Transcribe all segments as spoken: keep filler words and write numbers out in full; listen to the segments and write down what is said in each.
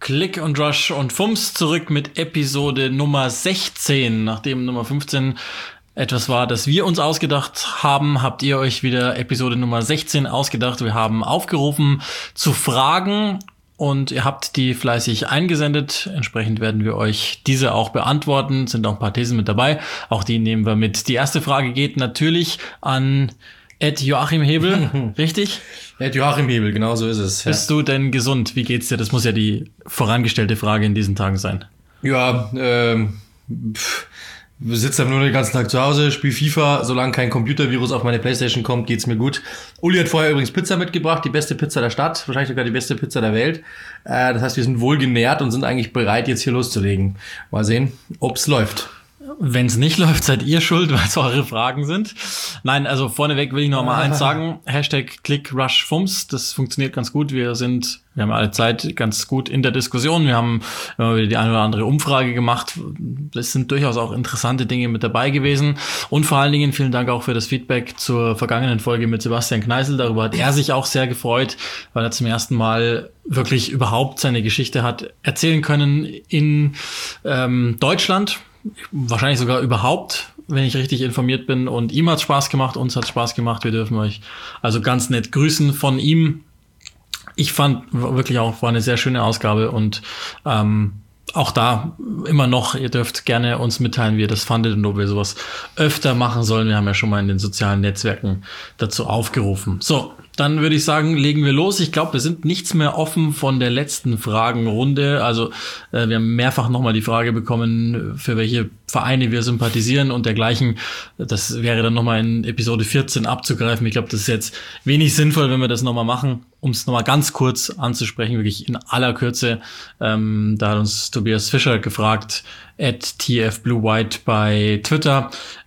Click und Rush und Fums zurück mit Episode Nummer sechzehn. Nachdem Nummer fünfzehn etwas war, das wir uns ausgedacht haben, habt ihr euch wieder Episode Nummer sechzehn ausgedacht. Wir haben aufgerufen zu Fragen und ihr habt die fleißig eingesendet. Entsprechend werden wir euch diese auch beantworten. Sind auch ein paar Thesen mit dabei. Auch die nehmen wir mit. Die erste Frage geht natürlich an Ed Joachim Hebel, richtig? Ed Joachim Hebel, genau so ist es. Bist ja. du denn gesund? Wie geht's dir? Das muss ja die vorangestellte Frage in diesen Tagen sein. Ja, ähm, pff, sitze nur den ganzen Tag zu Hause, spiele FIFA. Solange kein Computervirus auf meine Playstation kommt, geht's mir gut. Uli hat vorher übrigens Pizza mitgebracht, die beste Pizza der Stadt, wahrscheinlich sogar die beste Pizza der Welt. Äh, das heißt, wir sind wohl genährt und sind eigentlich bereit, jetzt hier loszulegen. Mal sehen, ob's läuft. Wenn es nicht läuft, seid ihr schuld, weil es eure Fragen sind. Nein, also vorneweg will ich noch mal ah. eins sagen. Hashtag ClickRushFums, das funktioniert ganz gut. Wir sind, wir haben alle Zeit ganz gut in der Diskussion. Wir haben immer wieder die eine oder andere Umfrage gemacht. Es sind durchaus auch interessante Dinge mit dabei gewesen. Und vor allen Dingen vielen Dank auch für das Feedback zur vergangenen Folge mit Sebastian Kneißl. Darüber hat er sich auch sehr gefreut, weil er zum ersten Mal wirklich überhaupt seine Geschichte hat erzählen können in ähm, Deutschland. Wahrscheinlich sogar überhaupt, wenn ich richtig informiert bin. Und ihm hat Spaß gemacht, uns hat Spaß gemacht. Wir dürfen euch also ganz nett grüßen von ihm. Ich fand wirklich auch, war eine sehr schöne Ausgabe und ähm, auch da immer noch, ihr dürft gerne uns mitteilen, wie ihr das fandet und ob wir sowas öfter machen sollen. Wir haben ja schon mal in den sozialen Netzwerken dazu aufgerufen. So, dann würde ich sagen, legen wir los. Ich glaube, wir sind nichts mehr offen von der letzten Fragenrunde. Also äh, wir haben mehrfach nochmal die Frage bekommen, für welche Vereine wir sympathisieren und dergleichen. Das wäre dann nochmal in Episode vierzehn abzugreifen. Ich glaube, das ist jetzt wenig sinnvoll, wenn wir das nochmal machen, um es nochmal ganz kurz anzusprechen, wirklich in aller Kürze. Ähm, da hat uns Tobias Fischer gefragt, at T F Blue White bei Twitter.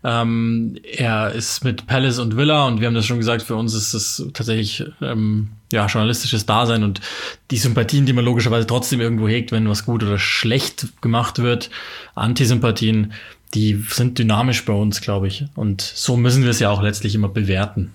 Ähm, er ist mit Palace und Villa und wir haben das schon gesagt, für uns ist das tatsächlich ähm, ja journalistisches Dasein und die Sympathien, die man logischerweise trotzdem irgendwo hegt, wenn was gut oder schlecht gemacht wird, Antisympathien, die sind dynamisch bei uns, glaube ich. Und so müssen wir es ja auch letztlich immer bewerten.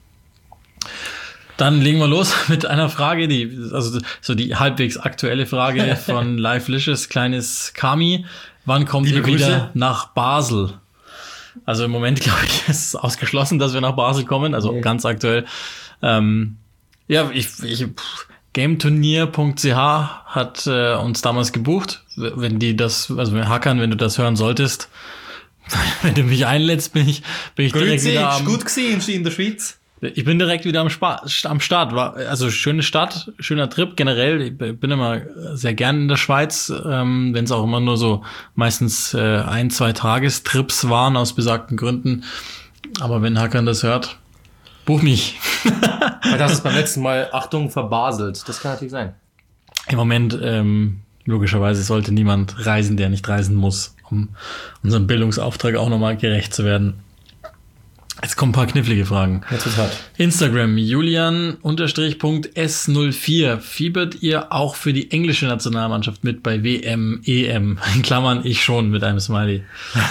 Dann legen wir los mit einer Frage, die, also so die halbwegs aktuelle Frage von Lifelicious, kleines Kami. Wann kommt Liebe ihr Grüße. Wieder nach Basel? Also im Moment, glaube ich, ist es ausgeschlossen, dass wir nach Basel kommen. Also okay. Ganz aktuell. Ähm, ja, ich, ich gameturnier punkt c h hat äh, uns damals gebucht. Wenn die das, also Hackern, wenn du das hören solltest, wenn du mich einlädst, bin ich, bin ich direkt wieder am... Gut gesehen in der Schweiz. Ich bin direkt wieder am, Spa- am Start. War also schöne Stadt, schöner Trip generell. Ich bin immer sehr gern in der Schweiz, ähm, wenn es auch immer nur so meistens äh, ein, zwei Tagestrips waren aus besagten Gründen. Aber wenn Hackern das hört, buch mich. Das ist beim letzten Mal, Achtung, verbaselt. Das kann natürlich sein. Im Moment, ähm, logischerweise sollte niemand reisen, der nicht reisen muss, um unserem Bildungsauftrag auch nochmal gerecht zu werden. Jetzt kommen ein paar knifflige Fragen. Jetzt wird's hart. Instagram, Julian-S null vier. Fiebert ihr auch für die englische Nationalmannschaft mit bei W M, E M? In Klammern, ich schon mit einem Smiley.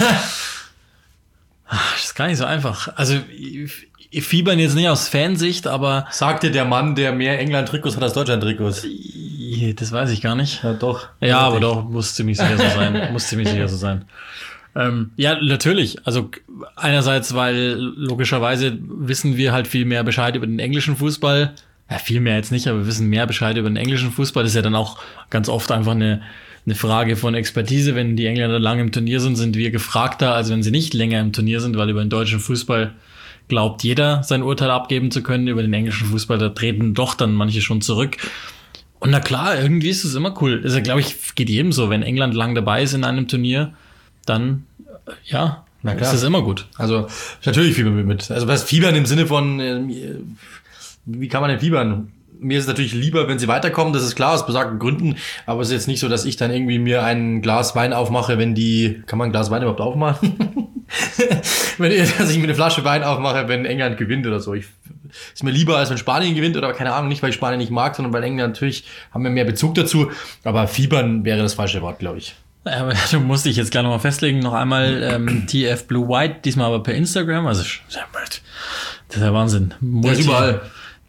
Das ist gar nicht so einfach. Also, fiebern jetzt nicht aus Fansicht, aber... Sagte der Mann, der mehr England-Trikots hat als Deutschland-Trikots. Das weiß ich gar nicht. Ja, doch. Ja, aber doch, muss ziemlich sicher so sein. Muss ziemlich sicher so sein. Ähm, ja, natürlich. Also einerseits, weil logischerweise wissen wir halt viel mehr Bescheid über den englischen Fußball. Ja, viel mehr jetzt nicht, aber wir wissen mehr Bescheid über den englischen Fußball. Das ist ja dann auch ganz oft einfach eine, eine Frage von Expertise. Wenn die Engländer lange im Turnier sind, sind wir gefragter, als wenn sie nicht länger im Turnier sind, weil über den deutschen Fußball glaubt jeder, sein Urteil abgeben zu können. Über den englischen Fußball, da treten doch dann manche schon zurück. Und na klar, irgendwie ist es immer cool. Das ist ja, glaube ich, geht jedem so. Wenn England lang dabei ist in einem Turnier, dann, ja, na klar, ist das immer gut. Also, natürlich fiebern wir mit. Also, was fiebern im Sinne von, äh, wie kann man denn fiebern? Mir ist es natürlich lieber, wenn sie weiterkommen, das ist klar, aus besagten Gründen, aber es ist jetzt nicht so, dass ich dann irgendwie mir ein Glas Wein aufmache, wenn die, kann man ein Glas Wein überhaupt aufmachen? wenn ich, dass ich mir eine Flasche Wein aufmache, wenn England gewinnt oder so. Ich, ist mir lieber, als wenn Spanien gewinnt oder keine Ahnung, nicht weil ich Spanien nicht mag, sondern weil England natürlich, haben wir mehr Bezug dazu, aber fiebern wäre das falsche Wort, glaube ich. Ja, du musst dich jetzt gleich nochmal festlegen. Noch einmal ähm, T F Blue White, diesmal aber per Instagram. Also, das ist ja Wahnsinn. Multi, überall.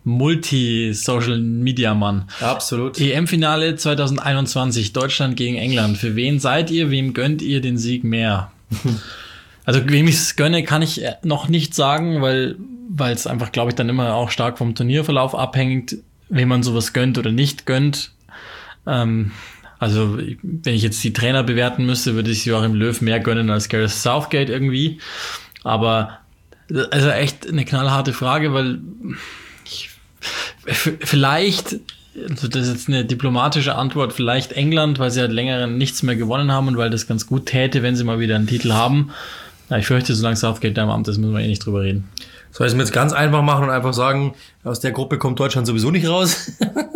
Multi-Social-Media-Mann. Absolut. E M-Finale zwanzig einundzwanzig, Deutschland gegen England. Für wen seid ihr? Wem gönnt ihr den Sieg mehr? Also wem ich es gönne, kann ich noch nicht sagen, weil weil es einfach, glaube ich, dann immer auch stark vom Turnierverlauf abhängt, wem man sowas gönnt oder nicht gönnt. Ähm, also wenn ich jetzt die Trainer bewerten müsste, würde ich Joachim Löw mehr gönnen als Gareth Southgate irgendwie. Aber also echt eine knallharte Frage, weil ich, vielleicht, also das ist jetzt eine diplomatische Antwort, vielleicht England, weil sie halt länger nichts mehr gewonnen haben und weil das ganz gut täte, wenn sie mal wieder einen Titel haben. Ja, ich fürchte, solange Southgate da im Amt ist, müssen wir eh nicht drüber reden. Soll ich es mir jetzt ganz einfach machen und einfach sagen, aus der Gruppe kommt Deutschland sowieso nicht raus?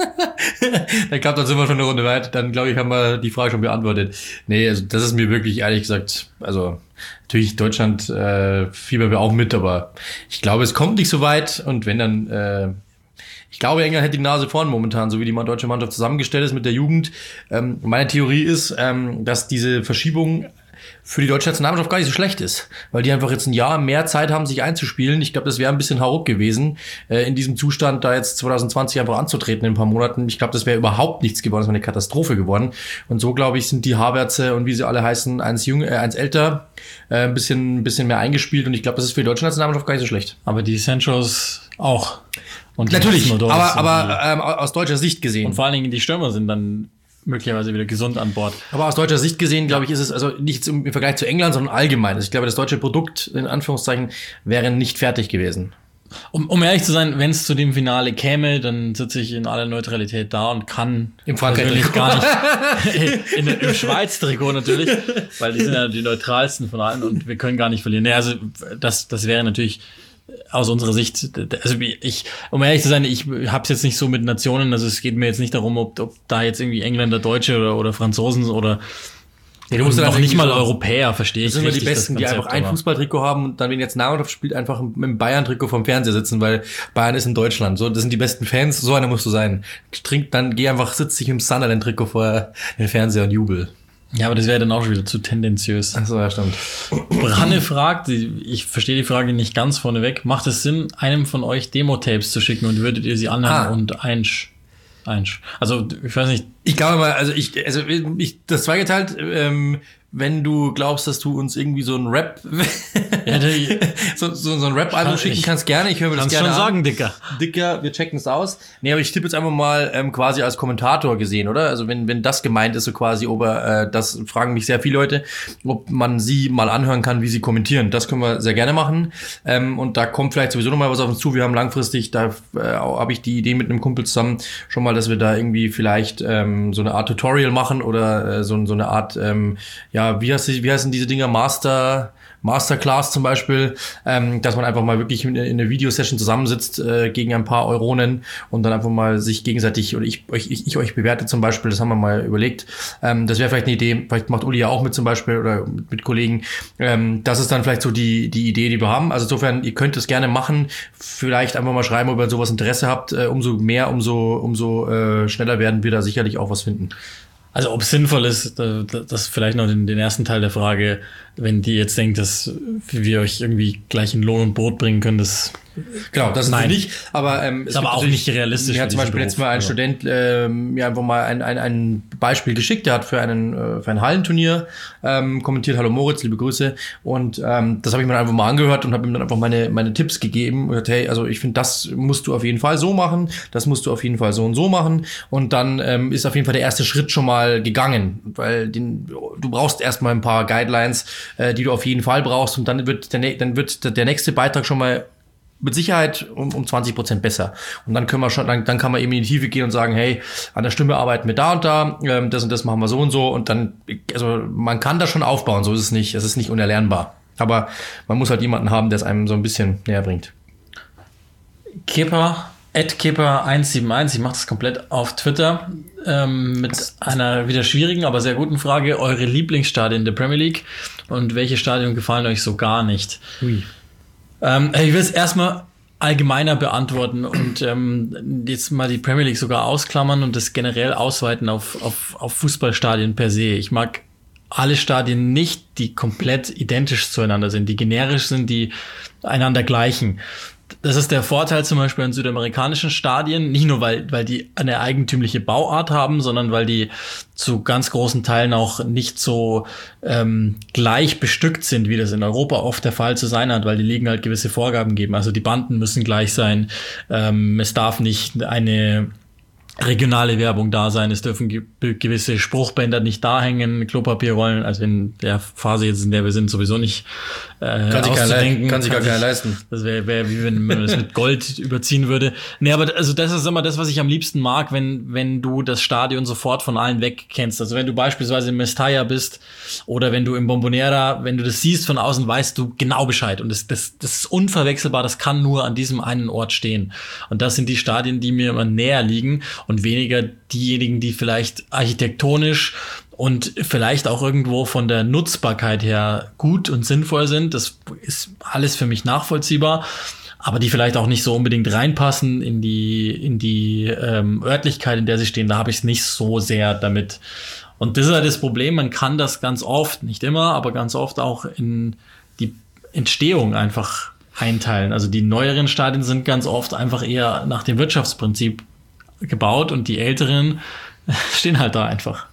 Ich glaube, dann sind wir schon eine Runde weit. Dann, glaube ich, haben wir die Frage schon beantwortet. Nee, also das ist mir wirklich, ehrlich gesagt, also natürlich Deutschland äh, fiebern wir auch mit, aber ich glaube, es kommt nicht so weit. Und wenn dann, äh, ich glaube, England hätte die Nase vorn momentan, so wie die deutsche Mannschaft zusammengestellt ist mit der Jugend. Ähm, meine Theorie ist, ähm, dass diese Verschiebung für die deutsche Nationalmannschaft gar nicht so schlecht ist, weil die einfach jetzt ein Jahr mehr Zeit haben, sich einzuspielen. Ich glaube, das wäre ein bisschen hauruck gewesen, äh, in diesem Zustand da jetzt zwanzig zwanzig einfach anzutreten in ein paar Monaten. Ich glaube, das wäre überhaupt nichts geworden, das wäre eine Katastrophe geworden. Und so, glaube ich, sind die Havertze und wie sie alle heißen, eins jünger, äh, eins älter, äh, ein bisschen, ein bisschen mehr eingespielt. Und ich glaube, das ist für die deutsche Nationalmannschaft gar nicht so schlecht. Aber die Sanchos auch. Und natürlich, aber, aber ähm, aus deutscher Sicht gesehen. Und vor allen Dingen die Stürmer sind dann möglicherweise wieder gesund an Bord. Aber aus deutscher Sicht gesehen, glaube ich, ist es also nicht im Vergleich zu England, sondern allgemein. Ich glaube, das deutsche Produkt, in Anführungszeichen, wäre nicht fertig gewesen. Um, um ehrlich zu sein, wenn es zu dem Finale käme, dann sitze ich in aller Neutralität da und kann im Frankreich gar nicht in, in, im Schweiz-Trikot natürlich, weil die sind ja die neutralsten von allen und wir können gar nicht verlieren. Nee, also das, das wäre natürlich aus unserer Sicht, also ich, um ehrlich zu sein, ich hab's jetzt nicht so mit Nationen, also es geht mir jetzt nicht darum, ob, ob da jetzt irgendwie Engländer, Deutsche oder, oder Franzosen oder ja, du musst dann auch nicht mal so Europäer, verstehe ich. Das sind immer die Besten, die einfach ein Fußballtrikot haben und dann, wenn jetzt Nationalmannschaft spielt, einfach mit dem Bayern-Trikot vom Fernseher sitzen, weil Bayern ist in Deutschland. So, das sind die besten Fans, so einer musst du sein. Trink, dann geh einfach, sitz dich im Sunderland-Trikot vor den Fernseher und jubel. Ja, aber das wäre dann auch schon wieder zu tendenziös. Ach so, ja, stimmt. Branne fragt, ich verstehe die Frage nicht ganz vorneweg, macht es Sinn, einem von euch Demo-Tapes zu schicken und würdet ihr sie anhören ah. und einsch, einsch. Also, ich weiß nicht. Ich glaube mal, also ich, also ich, das zweigeteilt, ähm, wenn du glaubst, dass du uns irgendwie so ein Rap, ja, so, so, so ein Rap-Album schicken kannst, gerne. Ich höre mir das gerne an. Kannst schon sagen, Dicker. Dicker, wir checken es aus. Nee, aber ich tippe jetzt einfach mal ähm, quasi als Kommentator gesehen, oder? Also wenn wenn das gemeint ist, so quasi, ob er, äh, das fragen mich sehr viele Leute, ob man sie mal anhören kann, wie sie kommentieren. Das können wir sehr gerne machen. Ähm, und da kommt vielleicht sowieso noch mal was auf uns zu. Wir haben langfristig, da äh, habe ich die Idee mit einem Kumpel zusammen schon mal, dass wir da irgendwie vielleicht ähm, so eine Art Tutorial machen oder äh, so, so eine Art, ähm, ja, wie heißt, wie heißen diese Dinger, Master, Masterclass zum Beispiel, ähm, dass man einfach mal wirklich in, in einer Videosession zusammensitzt äh, gegen ein paar Euronen und dann einfach mal sich gegenseitig, oder ich euch ich, ich euch bewerte zum Beispiel, das haben wir mal überlegt. Ähm, das wäre vielleicht eine Idee, vielleicht macht Uli ja auch mit zum Beispiel oder mit, mit Kollegen. Ähm, das ist dann vielleicht so die die Idee, die wir haben. Also insofern, ihr könnt es gerne machen. Vielleicht einfach mal schreiben, ob ihr sowas Interesse habt. Äh, umso mehr, umso umso äh, schneller werden wir da sicherlich auch was finden. Also ob es sinnvoll ist, das vielleicht noch den, den ersten Teil der Frage, wenn die jetzt denkt, dass wir euch irgendwie gleich in Lohn und Brot bringen können, das genau, das ist nicht, aber ähm, ist aber auch nicht realistisch. Mir hat zum Beispiel letztes Mal ein ja. Student äh, mir einfach mal ein, ein, ein Beispiel geschickt, der hat für einen äh, für ein Hallenturnier ähm, kommentiert, hallo Moritz, liebe Grüße, und ähm, das habe ich mir einfach mal angehört und habe ihm dann einfach meine meine Tipps gegeben und gesagt, hey, also ich finde, das musst du auf jeden Fall so machen, das musst du auf jeden Fall so und so machen, und dann ähm, ist auf jeden Fall der erste Schritt schon mal gegangen, weil den, du brauchst erstmal ein paar Guidelines, äh, die du auf jeden Fall brauchst, und dann wird der dann wird der nächste Beitrag schon mal mit Sicherheit um, um zwanzig Prozent besser. Und dann können wir schon, dann, dann kann man eben in die Tiefe gehen und sagen, hey, an der Stimme arbeiten wir da und da, ähm, das und das machen wir so und so, und dann, also man kann das schon aufbauen, so ist es nicht, es ist nicht unerlernbar. Aber man muss halt jemanden haben, der es einem so ein bisschen näher bringt. Kipper, at Kipper eins sieben eins, ich mache das komplett auf Twitter, ähm, mit einer wieder schwierigen, aber sehr guten Frage, eure Lieblingsstadien in der Premier League und welche Stadien gefallen euch so gar nicht? Ui. Ähm, ich will es erstmal allgemeiner beantworten und ähm, jetzt mal die Premier League sogar ausklammern und das generell ausweiten auf, auf, auf Fußballstadien per se. Ich mag alle Stadien nicht, die komplett identisch zueinander sind, die generisch sind, die einander gleichen. Das ist der Vorteil zum Beispiel an südamerikanischen Stadien, nicht nur weil weil die eine eigentümliche Bauart haben, sondern weil die zu ganz großen Teilen auch nicht so ähm, gleich bestückt sind, wie das in Europa oft der Fall zu sein hat, weil die Ligen halt gewisse Vorgaben geben. Also die Banden müssen gleich sein, ähm, es darf nicht eine regionale Werbung da sein, es dürfen ge- gewisse Spruchbänder nicht da hängen, Klopapierrollen, also in der Phase jetzt, in der wir sind, sowieso nicht äh, kann sich auszudenken. Kann sich gar keiner leisten. Das wäre wär, wie wenn man das mit Gold überziehen würde. Nee, aber also das ist immer das, was ich am liebsten mag, wenn wenn du das Stadion sofort von allen weg kennst. Also wenn du beispielsweise in Mestalla bist oder wenn du im Bombonera, wenn du das siehst von außen, weißt du genau Bescheid. Und das, das, das ist unverwechselbar, das kann nur an diesem einen Ort stehen. Und das sind die Stadien, die mir immer näher liegen und weniger diejenigen, die vielleicht architektonisch und vielleicht auch irgendwo von der Nutzbarkeit her gut und sinnvoll sind. Das ist alles für mich nachvollziehbar, aber die vielleicht auch nicht so unbedingt reinpassen in die in die ähm, Örtlichkeit, in der sie stehen. Da habe ich es nicht so sehr damit. Und das ist halt das Problem, man kann das ganz oft, nicht immer, aber ganz oft auch in die Entstehung einfach einteilen. Also die neueren Stadien sind ganz oft einfach eher nach dem Wirtschaftsprinzip gebaut und die älteren stehen halt da einfach.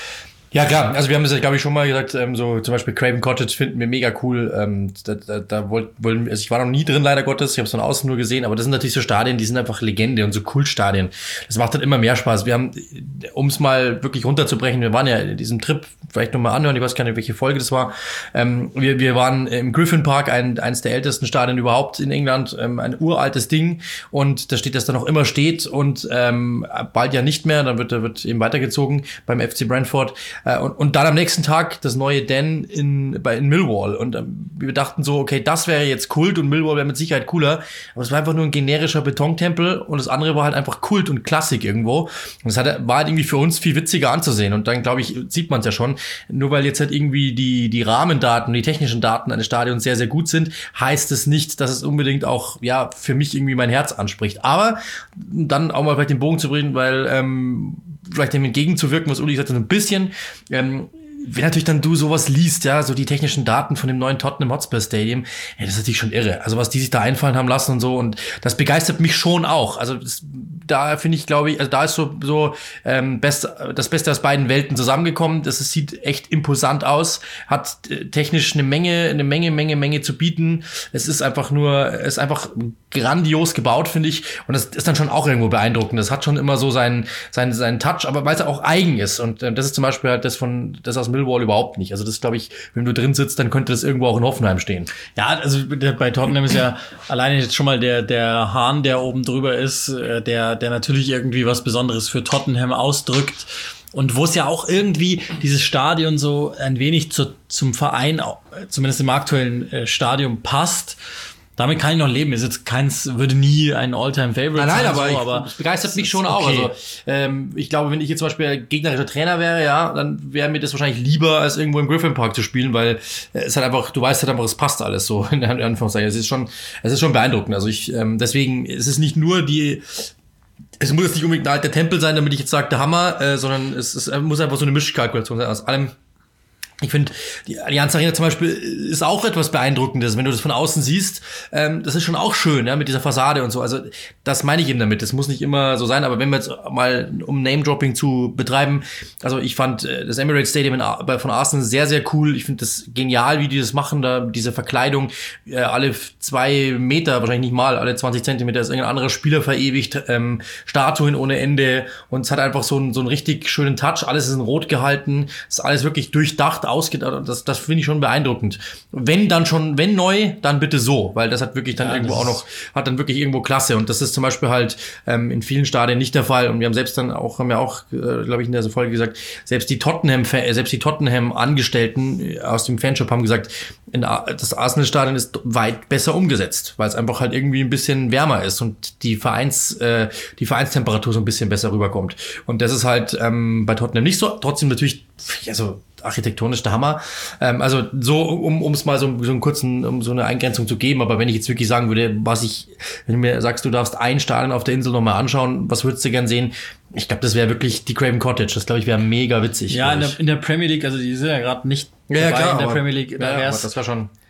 Ja, klar. Also wir haben das ja, glaube ich, schon mal gesagt, ähm, so zum Beispiel Craven Cottage finden wir mega cool. Ähm, da da, da wollen, also ich war noch nie drin, leider Gottes. Ich habe es von außen nur gesehen, aber das sind natürlich so Stadien, die sind einfach Legende und so Kultstadien. Das macht dann immer mehr Spaß. Wir haben, um es mal wirklich runterzubrechen, wir waren ja in diesem Trip, vielleicht nochmal anhören, ich weiß gar nicht, welche Folge das war. Ähm, wir, wir waren im Griffin Park, ein, eines der ältesten Stadien überhaupt in England, ähm, ein uraltes Ding und da steht, dass da noch immer steht und ähm, bald ja nicht mehr, dann wird, da wird eben weitergezogen beim F C Brentford. Und, und dann am nächsten Tag das neue Den in, bei, in Millwall. Und ähm, wir dachten so, okay, das wäre jetzt Kult und Millwall wäre mit Sicherheit cooler. Aber es war einfach nur ein generischer Betontempel und das andere war halt einfach Kult und Klassik irgendwo. Und das hat, war halt irgendwie für uns viel witziger anzusehen. Und dann, glaube ich, sieht man es ja schon. Nur weil jetzt halt irgendwie die, die Rahmendaten, die technischen Daten eines Stadions sehr, sehr gut sind, heißt es nicht, dass es unbedingt auch, ja, für mich irgendwie mein Herz anspricht. Aber dann auch mal vielleicht den Bogen zu bringen, weil, ähm, vielleicht dem entgegenzuwirken, was Uli gesagt hat, ein bisschen, ähm, wenn natürlich dann du sowas liest, ja, so die technischen Daten von dem neuen Tottenham Hotspur Stadium, ja, das ist natürlich schon irre. Also was die sich da einfallen haben lassen und so, und das begeistert mich schon auch. Also das, da finde ich, glaube ich, also da ist so so ähm, best, das Beste aus beiden Welten zusammengekommen. Das ist, sieht echt imposant aus, hat äh, technisch eine Menge, eine Menge, Menge, Menge zu bieten. Es ist einfach nur, es ist einfach grandios gebaut, finde ich, und das ist dann schon auch irgendwo beeindruckend. Das hat schon immer so seinen seinen seinen Touch, aber weil es auch eigen ist, und äh, das ist zum Beispiel halt das von das aus Millwall überhaupt nicht. Also das glaube ich, wenn du drin sitzt, dann könnte das irgendwo auch in Hoffenheim stehen. Ja, also der, bei Tottenham ist ja alleine jetzt schon mal der der Hahn, der oben drüber ist, äh, der der natürlich irgendwie was Besonderes für Tottenham ausdrückt. Und wo es ja auch irgendwie dieses Stadion so ein wenig zu, zum Verein, zumindest im aktuellen äh, Stadion, passt. Damit kann ich noch leben. Ist jetzt keins, würde nie ein All-Time-Favorite sein. Nein, nein, aber, so, ich, aber es begeistert mich schon okay. auch. Also ähm, ich glaube, wenn ich jetzt zum Beispiel gegnerischer Trainer wäre, ja, dann wäre mir das wahrscheinlich lieber, als irgendwo im Griffin Park zu spielen, weil es halt einfach, du weißt halt einfach, es passt alles so in Anführungszeichen. Es ist schon, es ist schon beeindruckend. Also ich, ähm, deswegen, es ist nicht nur die Es muss jetzt nicht unbedingt ein alter Tempel sein, damit ich jetzt sage, der Hammer, äh, sondern es, es muss einfach so eine Mischkalkulation sein aus allem. Ich finde, die Allianz Arena zum Beispiel ist auch etwas Beeindruckendes, wenn du das von außen siehst. Ähm, das ist schon auch schön, ja, mit dieser Fassade und so. Also das meine ich eben damit. Das muss nicht immer so sein, aber wenn wir jetzt mal, um Name-Dropping zu betreiben, also ich fand das Emirates Stadium in, von Arsenal sehr, sehr cool. Ich finde das genial, wie die das machen, da diese Verkleidung, äh, alle zwei Meter, wahrscheinlich nicht mal, alle zwanzig Zentimeter ist irgendein anderer Spieler verewigt, ähm, Statuen ohne Ende, und es hat einfach so einen, so einen richtig schönen Touch. Alles ist in Rot gehalten, ist alles wirklich durchdacht, ausgedacht. Das, das finde ich schon beeindruckend. Wenn dann schon, wenn neu, dann bitte so, weil das hat wirklich dann ja, irgendwo auch noch, hat dann wirklich irgendwo Klasse, und das ist zum Beispiel halt ähm, in vielen Stadien nicht der Fall, und wir haben selbst dann auch, haben ja auch, äh, glaube ich, in der Folge gesagt, selbst die Tottenham, selbst die Tottenham-Angestellten aus dem Fanshop haben gesagt, in, das Arsenal-Stadion ist weit besser umgesetzt, weil es einfach halt irgendwie ein bisschen wärmer ist und die Vereins, äh, die Vereinstemperatur so ein bisschen besser rüberkommt. Und das ist halt ähm, bei Tottenham nicht so, trotzdem natürlich, also architektonisch der Hammer. Ähm, also so, um um es mal so, so einen kurzen, um so eine Eingrenzung zu geben, aber wenn ich jetzt wirklich sagen würde, was ich, wenn du mir sagst, du darfst ein Stadion auf der Insel nochmal anschauen, was würdest du gern sehen? Ich glaube, das wäre wirklich die Craven Cottage. Das, glaube ich, wäre mega witzig. Ja, in der, in der Premier League, also die sind ja gerade nicht ja, ja, dabei klar, in der aber, Premier League. Da ja, wär's, aber das war schon...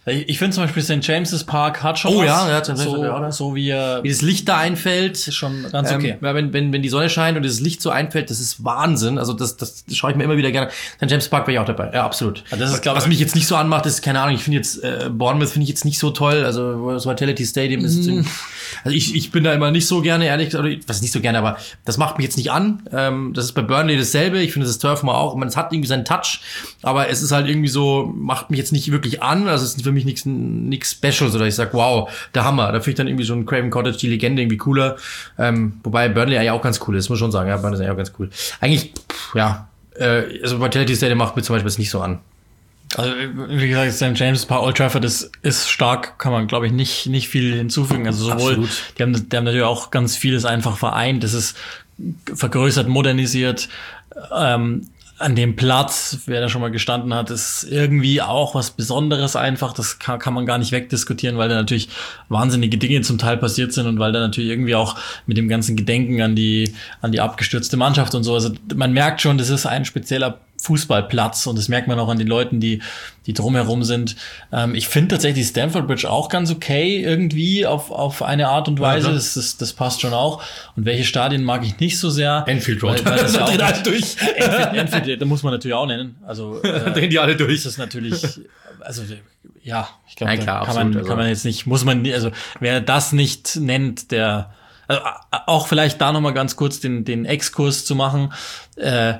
Ich finde zum Beispiel Sankt James's Park hat schon oh, was. Ja, ja, so, so wie, er, wie das Licht da einfällt. Ist schon ganz okay. Ähm, wenn, wenn, wenn die Sonne scheint und das Licht so einfällt, das ist Wahnsinn. Also das, das schaue ich mir immer wieder gerne. Sankt James's Park wäre ich auch dabei. Ja, absolut. Ja, das ist, glaub, was mich jetzt nicht so anmacht, ist, keine Ahnung, ich finde jetzt, äh, Bournemouth finde ich jetzt nicht so toll. Also das Vitality Stadium ist, mm. also ich, ich bin da immer nicht so gerne, ehrlich gesagt, was nicht so gerne, aber das macht mich jetzt nicht an. Ähm, das ist bei Burnley dasselbe. Ich finde das Turf mal auch. Man, es hat irgendwie seinen Touch, aber es ist halt irgendwie so, macht mich jetzt nicht wirklich an. Also es ist für mich nichts nichts Specials, oder ich sag, wow, der Hammer. Da finde ich dann irgendwie so ein Craven Cottage, die Legende, irgendwie cooler. Ähm, wobei Burnley eigentlich auch ganz cool ist, muss ich schon sagen. Ja, Burnley ist eigentlich auch ganz cool. Eigentlich, pff, ja, äh, also Vitality Stadium macht mir zum Beispiel jetzt nicht so an. Also, wie gesagt, Sankt James Park, Old Trafford ist, ist stark, kann man, glaube ich, nicht, nicht viel hinzufügen. Also sowohl, Absolut. die haben, die haben natürlich auch ganz vieles einfach vereint. Das ist vergrößert, modernisiert, ähm, an dem Platz, wer da schon mal gestanden hat, ist irgendwie auch was Besonderes einfach. Das kann, kann man gar nicht wegdiskutieren, weil da natürlich wahnsinnige Dinge zum Teil passiert sind und weil da natürlich irgendwie auch mit dem ganzen Gedenken an die, an die abgestürzte Mannschaft und so. Also man merkt schon, das ist ein spezieller Fußballplatz und das merkt man auch an den Leuten, die die drumherum sind. Ähm, ich finde tatsächlich die Stamford Bridge auch ganz okay irgendwie auf auf eine Art und Weise. Ja, das, das das passt schon auch. Und welche Stadien mag ich nicht so sehr? Enfield Road. Weil, weil das ja auch alle durch. Enfield, Enfield, da muss man natürlich auch nennen. Also äh, drehen die alle durch. Das ist natürlich, also ja, ich glaube, ja, klar, kann absolut, man kann man jetzt nicht, muss man, also wer das nicht nennt, der also auch vielleicht da nochmal ganz kurz den den Exkurs zu machen. Äh,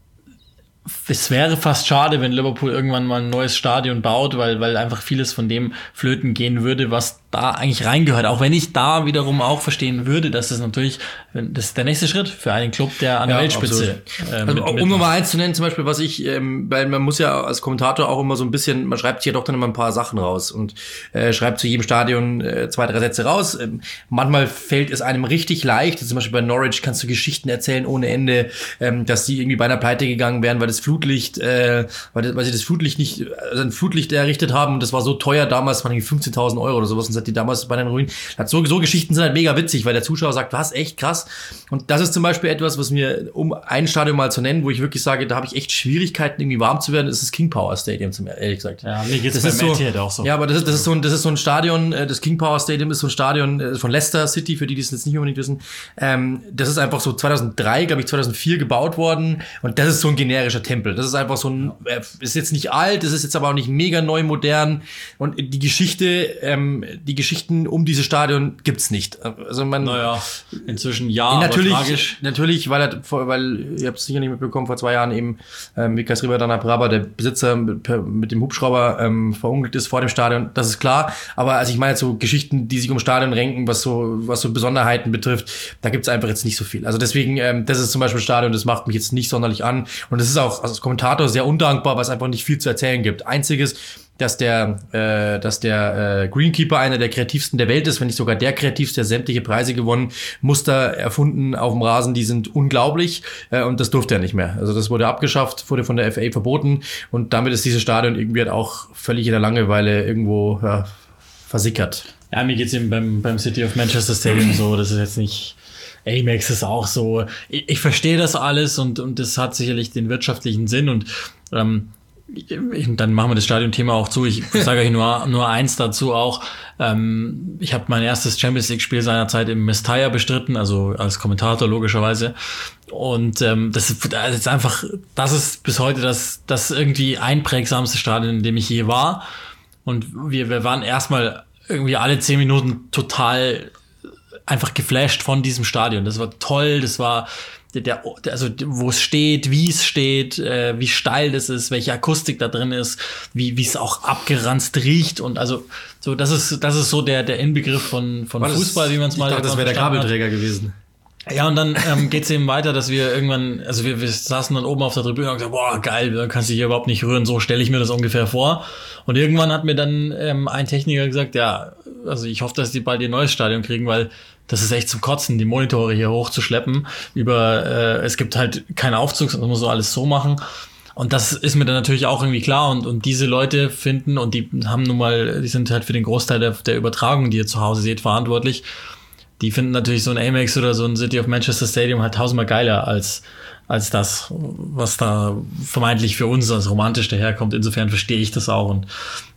Es wäre fast schade, wenn Liverpool irgendwann mal ein neues Stadion baut, weil weil einfach vieles von dem flöten gehen würde, was da eigentlich reingehört. Auch wenn ich da wiederum auch verstehen würde, dass es natürlich, das ist der nächste Schritt für einen Club, der an der ja, Weltspitze äh, also, mit, um Nummer eins zu nennen, zum Beispiel, was ich, ähm, weil man muss ja als Kommentator auch immer so ein bisschen, man schreibt hier doch dann immer ein paar Sachen raus und äh, schreibt zu jedem Stadion äh, zwei, drei Sätze raus. Ähm, manchmal fällt es einem richtig leicht. Zum Beispiel bei Norwich kannst du Geschichten erzählen ohne Ende, ähm, dass die irgendwie beinahe pleite gegangen wären, weil das Flutlicht, äh, weil, weil sie das Flutlicht nicht, also ein Flutlicht errichtet haben und das war so teuer damals, waren irgendwie fünfzehntausend Euro oder sowas und hat die damals bei den Ruinen. So, so Geschichten sind halt mega witzig, weil der Zuschauer sagt, was, echt krass. Und das ist zum Beispiel etwas, was mir, um ein Stadion mal zu nennen, wo ich wirklich sage, da habe ich echt Schwierigkeiten, irgendwie warm zu werden, ist das King Power Stadium, zum ehrlich gesagt. Ja, mir geht's das bei ist so, auch so. Ja, aber das ist, das ist so ein, das ist so ein Stadion, das King Power Stadium ist so ein Stadion von Leicester City, für die, die es jetzt nicht unbedingt wissen. Ähm, das ist einfach so zweitausenddrei, glaube ich, zweitausendvier gebaut worden und das ist so ein generischer Tempel. Das ist einfach so ein, ist jetzt nicht alt, das ist jetzt aber auch nicht mega neu modern und die Geschichte, ähm, die Geschichten um dieses Stadion gibt's nicht. Also man, naja, inzwischen ja, natürlich, aber tragisch. Natürlich, weil er, weil ihr habt es sicher nicht mitbekommen, vor zwei Jahren eben ähm, Vikas Rivadana Braba, der Besitzer mit, mit dem Hubschrauber ähm, verunglückt ist vor dem Stadion. Das ist klar. Aber also ich meine jetzt so Geschichten, die sich um Stadion ranken, was so was so Besonderheiten betrifft, da gibt's einfach jetzt nicht so viel. Also deswegen, ähm, das ist zum Beispiel ein Stadion, das macht mich jetzt nicht sonderlich an. Und das ist auch als Kommentator sehr undankbar, weil es einfach nicht viel zu erzählen gibt. Einziges, dass der, äh, dass der äh, Greenkeeper einer der kreativsten der Welt ist, wenn nicht sogar der kreativste, der sämtliche Preise gewonnen, Muster erfunden auf dem Rasen, die sind unglaublich äh, und das durfte er nicht mehr. Also das wurde abgeschafft, wurde von der F A verboten und damit ist dieses Stadion irgendwie halt auch völlig in der Langeweile irgendwo ja, versickert. Ja, mir geht's eben beim, beim City of Manchester Stadium so, das ist jetzt nicht... Amex ist auch so, ich, ich verstehe das alles und und das hat sicherlich den wirtschaftlichen Sinn und ähm, ich, dann machen wir das Stadionthema auch zu. Ich sage euch nur nur eins dazu auch. Ähm, ich habe mein erstes Champions League Spiel seinerzeit im Mestalla bestritten, also als Kommentator logischerweise. Und ähm, das, ist, das ist einfach, das ist bis heute das das irgendwie einprägsamste Stadion, in dem ich je war. Und wir wir waren erstmal irgendwie alle zehn Minuten total einfach geflasht von diesem Stadion. Das war toll, das war der, der also wo es steht, wie es steht, äh, wie steil das ist, welche Akustik da drin ist, wie wie es auch abgeranzt riecht und also so das ist das ist so der der Inbegriff von von das, Fußball, wie man es mal. Ich dachte, das wäre der Kabelträger hat. gewesen. Ja, und dann ähm, geht's eben weiter, dass wir irgendwann, also wir, wir saßen dann oben auf der Tribüne und gesagt, boah, geil, du kannst dich hier überhaupt nicht rühren, so stelle ich mir das ungefähr vor. Und irgendwann hat mir dann ähm, ein Techniker gesagt, ja, also ich hoffe, dass die bald ihr neues Stadion kriegen, weil das ist echt zum Kotzen, die Monitore hier hochzuschleppen. Über, äh, es gibt halt keinen Aufzug, sondern muss so alles so machen. Und das ist mir dann natürlich auch irgendwie klar. Und, und diese Leute finden, und die haben nun mal, die sind halt für den Großteil der, der Übertragung, die ihr zu Hause seht, verantwortlich. Die finden natürlich so ein Amex oder so ein City of Manchester Stadium halt tausendmal geiler als, als das, was da vermeintlich für uns als romantisch daherkommt. Insofern verstehe ich das auch. Und es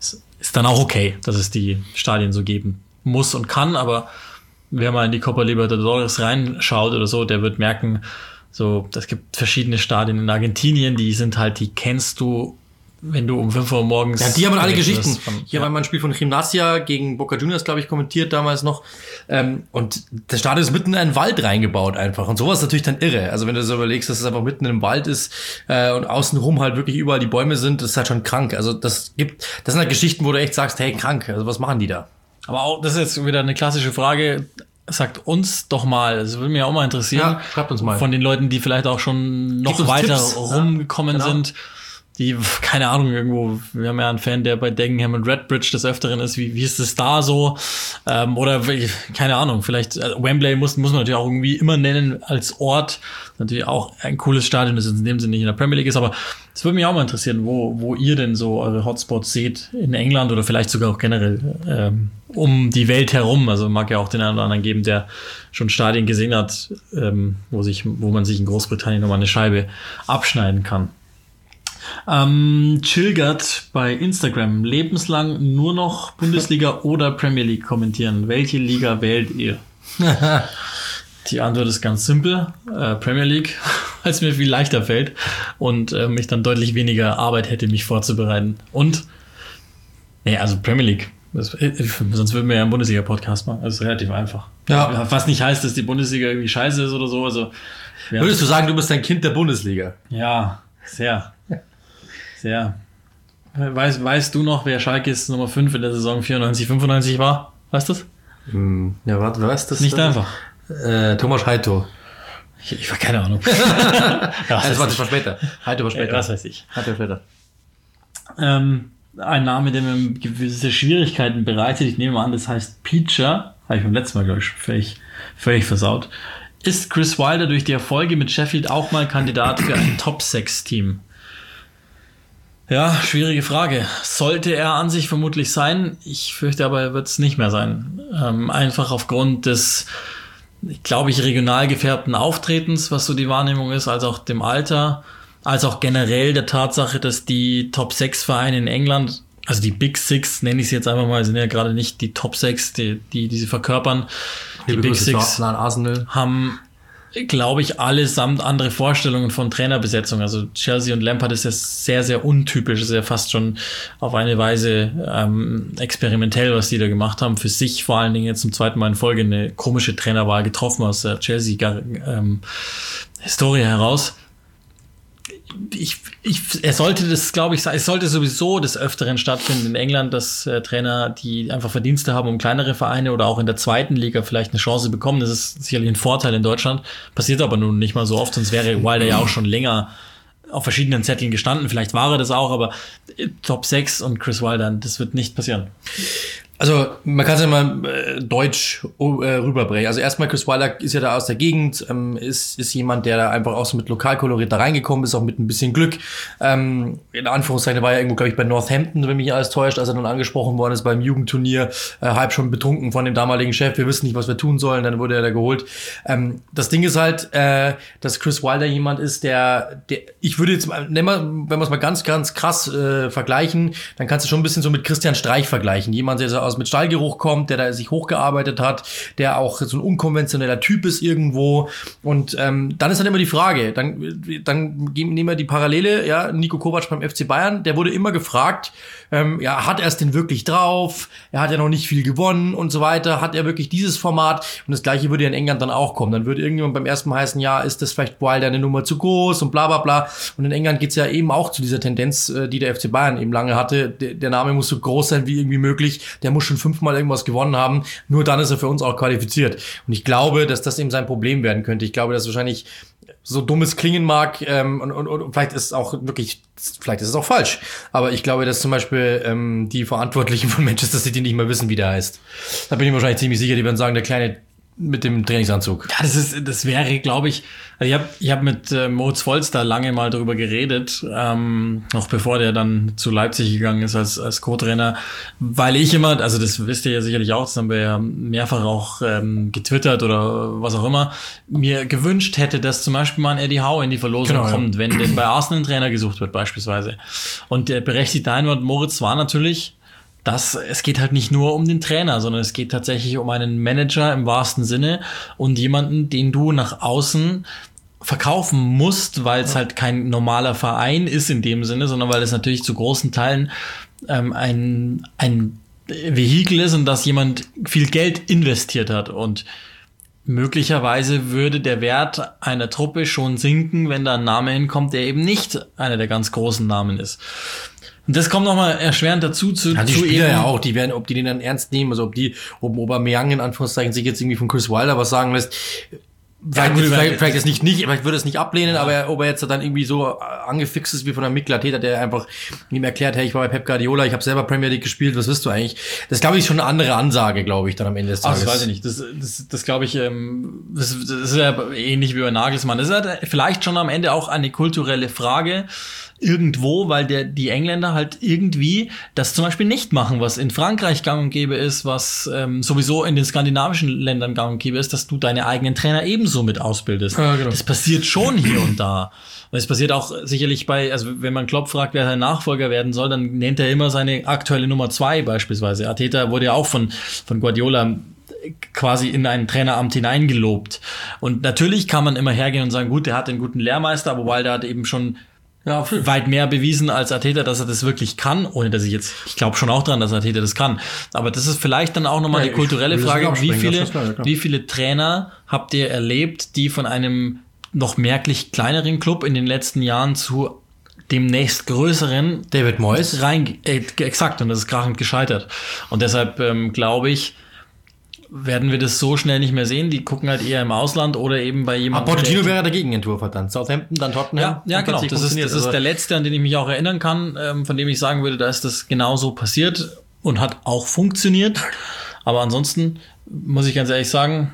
ist dann auch okay, dass es die Stadien so geben muss und kann, aber wer mal in die Copa Libertadores reinschaut oder so, der wird merken, so, es gibt verschiedene Stadien in Argentinien, die sind halt, die kennst du, wenn du um fünf Uhr morgens... Ja, die haben alle Geschichten. Von, Hier ja. war mal ein Spiel von Gimnasia gegen Boca Juniors, glaube ich, kommentiert damals noch. Ähm, und das Stadion ist mitten in einen Wald reingebaut einfach. Und sowas ist natürlich dann irre. Also wenn du so überlegst, dass es einfach mitten im Wald ist äh, und außenrum halt wirklich überall die Bäume sind, das ist halt schon krank. Also das gibt, das sind halt Geschichten, wo du echt sagst, hey, krank, also was machen die da? Aber auch, das ist jetzt wieder eine klassische Frage, sagt uns doch mal, das würde mich auch mal interessieren, ja, schreibt uns mal. Von den Leuten, die vielleicht auch schon noch weiter Tipps, rumgekommen ja, genau. sind, die, keine Ahnung, irgendwo, wir haben ja einen Fan, der bei Dagenham und Redbridge des Öfteren ist, wie, wie ist es da so? Ähm, oder, keine Ahnung, vielleicht, also Wembley muss, muss man natürlich auch irgendwie immer nennen als Ort, natürlich auch ein cooles Stadion, das in dem Sinne nicht in der Premier League ist, aber es würde mich auch mal interessieren, wo, wo ihr denn so eure Hotspots seht in England oder vielleicht sogar auch generell ähm, um die Welt herum. Also mag ja auch den einen oder anderen geben, der schon Stadien gesehen hat, ähm, wo sich, wo man sich in Großbritannien nochmal eine Scheibe abschneiden kann. Ähm, Chilgert bei Instagram, lebenslang nur noch Bundesliga oder Premier League kommentieren. Welche Liga wählt ihr? Die Antwort ist ganz simpel, äh, Premier League, weil es mir viel leichter fällt und äh, mich dann deutlich weniger Arbeit hätte, mich vorzubereiten. Und, nee, also Premier League, das, äh, sonst würden wir ja einen Bundesliga-Podcast machen, das ist relativ einfach. Ja. Was nicht heißt, dass die Bundesliga irgendwie scheiße ist oder so. Also, würdest du sagen, du bist ein Kind der Bundesliga? Ja, sehr. Sehr. Weißt, weißt du noch, wer Schalkes Nummer fünf in der Saison vierundneunzig fünfundneunzig war? Weißt du das? Hm, ja, warte, wer weiß das? Nicht das? einfach. Äh, Thomas Heito. Ich, ich war keine Ahnung. ja, das war, das war später. Heito war später. Ja, was weiß ich. Heito war später. Ähm, ein Name, der mir gewisse Schwierigkeiten bereitet. Ich nehme mal an, das heißt Peacher. Habe ich beim letzten Mal, glaube ich, völlig, völlig versaut. Ist Chris Wilder durch die Erfolge mit Sheffield auch mal Kandidat für ein Top sechs Team? Ja, schwierige Frage. Sollte er an sich vermutlich sein. Ich fürchte aber, er wird es nicht mehr sein. Ähm, einfach aufgrund des, glaube ich, regional gefärbten Auftretens, was so die Wahrnehmung ist, als auch dem Alter, als auch generell der Tatsache, dass die Top sechs Vereine in England, also die Big Six, nenne ich sie jetzt einfach mal, sind ja gerade nicht die Top sechs, die, die, die sie verkörpern. Die Big Six haben, glaube ich, allesamt andere Vorstellungen von Trainerbesetzung. Also Chelsea und Lampard ist ja sehr, sehr untypisch. Es ist ja fast schon auf eine Weise ähm, experimentell, was die da gemacht haben. Für sich vor allen Dingen jetzt zum zweiten Mal in Folge eine komische Trainerwahl getroffen aus der Chelsea-Historie ähm, heraus. Ich, ich, er sollte das, glaube ich, es sollte sowieso des Öfteren stattfinden in England, dass äh, Trainer, die einfach Verdienste haben, um kleinere Vereine oder auch in der zweiten Liga vielleicht eine Chance bekommen. Das ist sicherlich ein Vorteil in Deutschland. Passiert aber nun nicht mal so oft, sonst wäre Wilder ja auch schon länger auf verschiedenen Zetteln gestanden. Vielleicht war er das auch, aber Top sechs und Chris Wilder, das wird nicht passieren. Also man kann es ja mal äh, deutsch äh, rüberbrechen. Also erstmal, Chris Wilder ist ja da aus der Gegend, ähm, ist ist jemand, der da einfach auch so mit Lokalkolorit da reingekommen ist, auch mit ein bisschen Glück. Ähm, in Anführungszeichen war er irgendwo, glaube ich, bei Northampton, wenn mich alles täuscht, als er nun angesprochen worden ist beim Jugendturnier, äh, halb schon betrunken von dem damaligen Chef, wir wissen nicht, was wir tun sollen, dann wurde er da geholt. Ähm, das Ding ist halt, äh, dass Chris Wilder jemand ist, der, der ich würde jetzt mal, nehmen wir, wenn wir es mal ganz, ganz krass äh, vergleichen, dann kannst du schon ein bisschen so mit Christian Streich vergleichen. Jemand, der so aus mit Stallgeruch kommt, der da sich hochgearbeitet hat, der auch so ein unkonventioneller Typ ist irgendwo. Und ähm, dann ist dann immer die Frage, dann, dann nehmen wir die Parallele, ja, Niko Kovac beim F C Bayern, der wurde immer gefragt, ähm, ja, hat er es denn wirklich drauf? Er hat ja noch nicht viel gewonnen und so weiter. Hat er wirklich dieses Format? Und das Gleiche würde ja in England dann auch kommen. Dann würde irgendjemand beim ersten Mal heißen, ja, ist das vielleicht Wilder eine Nummer zu groß und bla bla bla. Und in England geht's ja eben auch zu dieser Tendenz, die der F C Bayern eben lange hatte. Der Name muss so groß sein wie irgendwie möglich. Der muss schon fünfmal irgendwas gewonnen haben. Nur dann ist er für uns auch qualifiziert. Und ich glaube, dass das eben sein Problem werden könnte. Ich glaube, dass wahrscheinlich so dumm es klingen mag, ähm, und, und, und vielleicht ist es auch wirklich, vielleicht ist es auch falsch, aber ich glaube, dass zum Beispiel ähm, die Verantwortlichen von Manchester City nicht mehr wissen, wie der heißt. Da bin ich mir wahrscheinlich ziemlich sicher, die werden sagen, der kleine mit dem Trainingsanzug. Ja, das ist, das wäre, glaube ich, also ich habe ich hab mit äh, Moritz Volz da lange mal drüber geredet, ähm, noch bevor der dann zu Leipzig gegangen ist als als Co-Trainer, weil ich immer, also das wisst ihr ja sicherlich auch, das haben wir ja mehrfach auch ähm, getwittert oder was auch immer, mir gewünscht hätte, dass zum Beispiel mal ein Eddie Howe in die Verlosung genau, kommt, ja. Wenn denn bei Arsenal ein Trainer gesucht wird beispielsweise. Und der berechtigte Einwand Moritz war natürlich, dass es geht halt nicht nur um den Trainer, sondern es geht tatsächlich um einen Manager im wahrsten Sinne und jemanden, den du nach außen verkaufen musst, weil es ja. halt kein normaler Verein ist in dem Sinne, sondern weil es natürlich zu großen Teilen ähm, ein, ein Vehikel ist, in das jemand viel Geld investiert hat. Und möglicherweise würde der Wert einer Truppe schon sinken, wenn da ein Name hinkommt, der eben nicht einer der ganz großen Namen ist. Und das kommt nochmal erschwerend dazu zu, ja, die zu Spieler eben, ja auch, die werden, ob die den dann ernst nehmen, also ob die, ob Aubameyang in Anführungszeichen sich jetzt irgendwie von Chris Wilder was sagen lässt. Vielleicht, ja, gut, vielleicht, vielleicht ist nicht, nicht, vielleicht würde es nicht ablehnen, ja. aber ob er jetzt dann irgendwie so angefixt ist wie von einem Mikel Arteta, der einfach ihm erklärt, hey, ich war bei Pep Guardiola, ich habe selber Premier League gespielt, was willst du eigentlich? Das glaube ich schon eine andere Ansage, glaube ich, dann am Ende des Tages. Ach, das weiß ich nicht. Das, das, das glaube ich, ähm, das, das ist ja ähnlich wie bei Nagelsmann. Das ist halt vielleicht schon am Ende auch eine kulturelle Frage irgendwo, weil der die Engländer halt irgendwie das zum Beispiel nicht machen, was in Frankreich gang und gäbe ist, was ähm, sowieso in den skandinavischen Ländern gang und gäbe ist, dass du deine eigenen Trainer ebenso mit ausbildest. Ja, genau. Das passiert schon hier und da. Und es passiert auch sicherlich bei, also wenn man Klopp fragt, wer sein Nachfolger werden soll, dann nennt er immer seine aktuelle Nummer zwei beispielsweise. Arteta wurde ja auch von von Guardiola quasi in ein Traineramt hineingelobt. Und natürlich kann man immer hergehen und sagen, gut, der hat einen guten Lehrmeister, wobei der hat eben schon ja, weit mehr bewiesen als Arteta, dass er das wirklich kann, ohne dass ich jetzt, ich glaube schon auch dran, dass Arteta das kann. Aber das ist vielleicht dann auch nochmal ja, die kulturelle Frage, wie viele, klar, wie viele Trainer habt ihr erlebt, die von einem noch merklich kleineren Club in den letzten Jahren zu dem nächstgrößeren David Moyes rein, äh, exakt, und das ist krachend gescheitert. Und deshalb ähm, glaube ich, werden wir das so schnell nicht mehr sehen. Die gucken halt eher im Ausland oder eben bei jemandem. Aber Pochettino wäre dagegen Entwurf hat dann. Southampton, dann Tottenham. Ja, ja genau. Das ist, das ist der letzte, an den ich mich auch erinnern kann, ähm, von dem ich sagen würde, da ist das genauso passiert und hat auch funktioniert. Aber ansonsten muss ich ganz ehrlich sagen.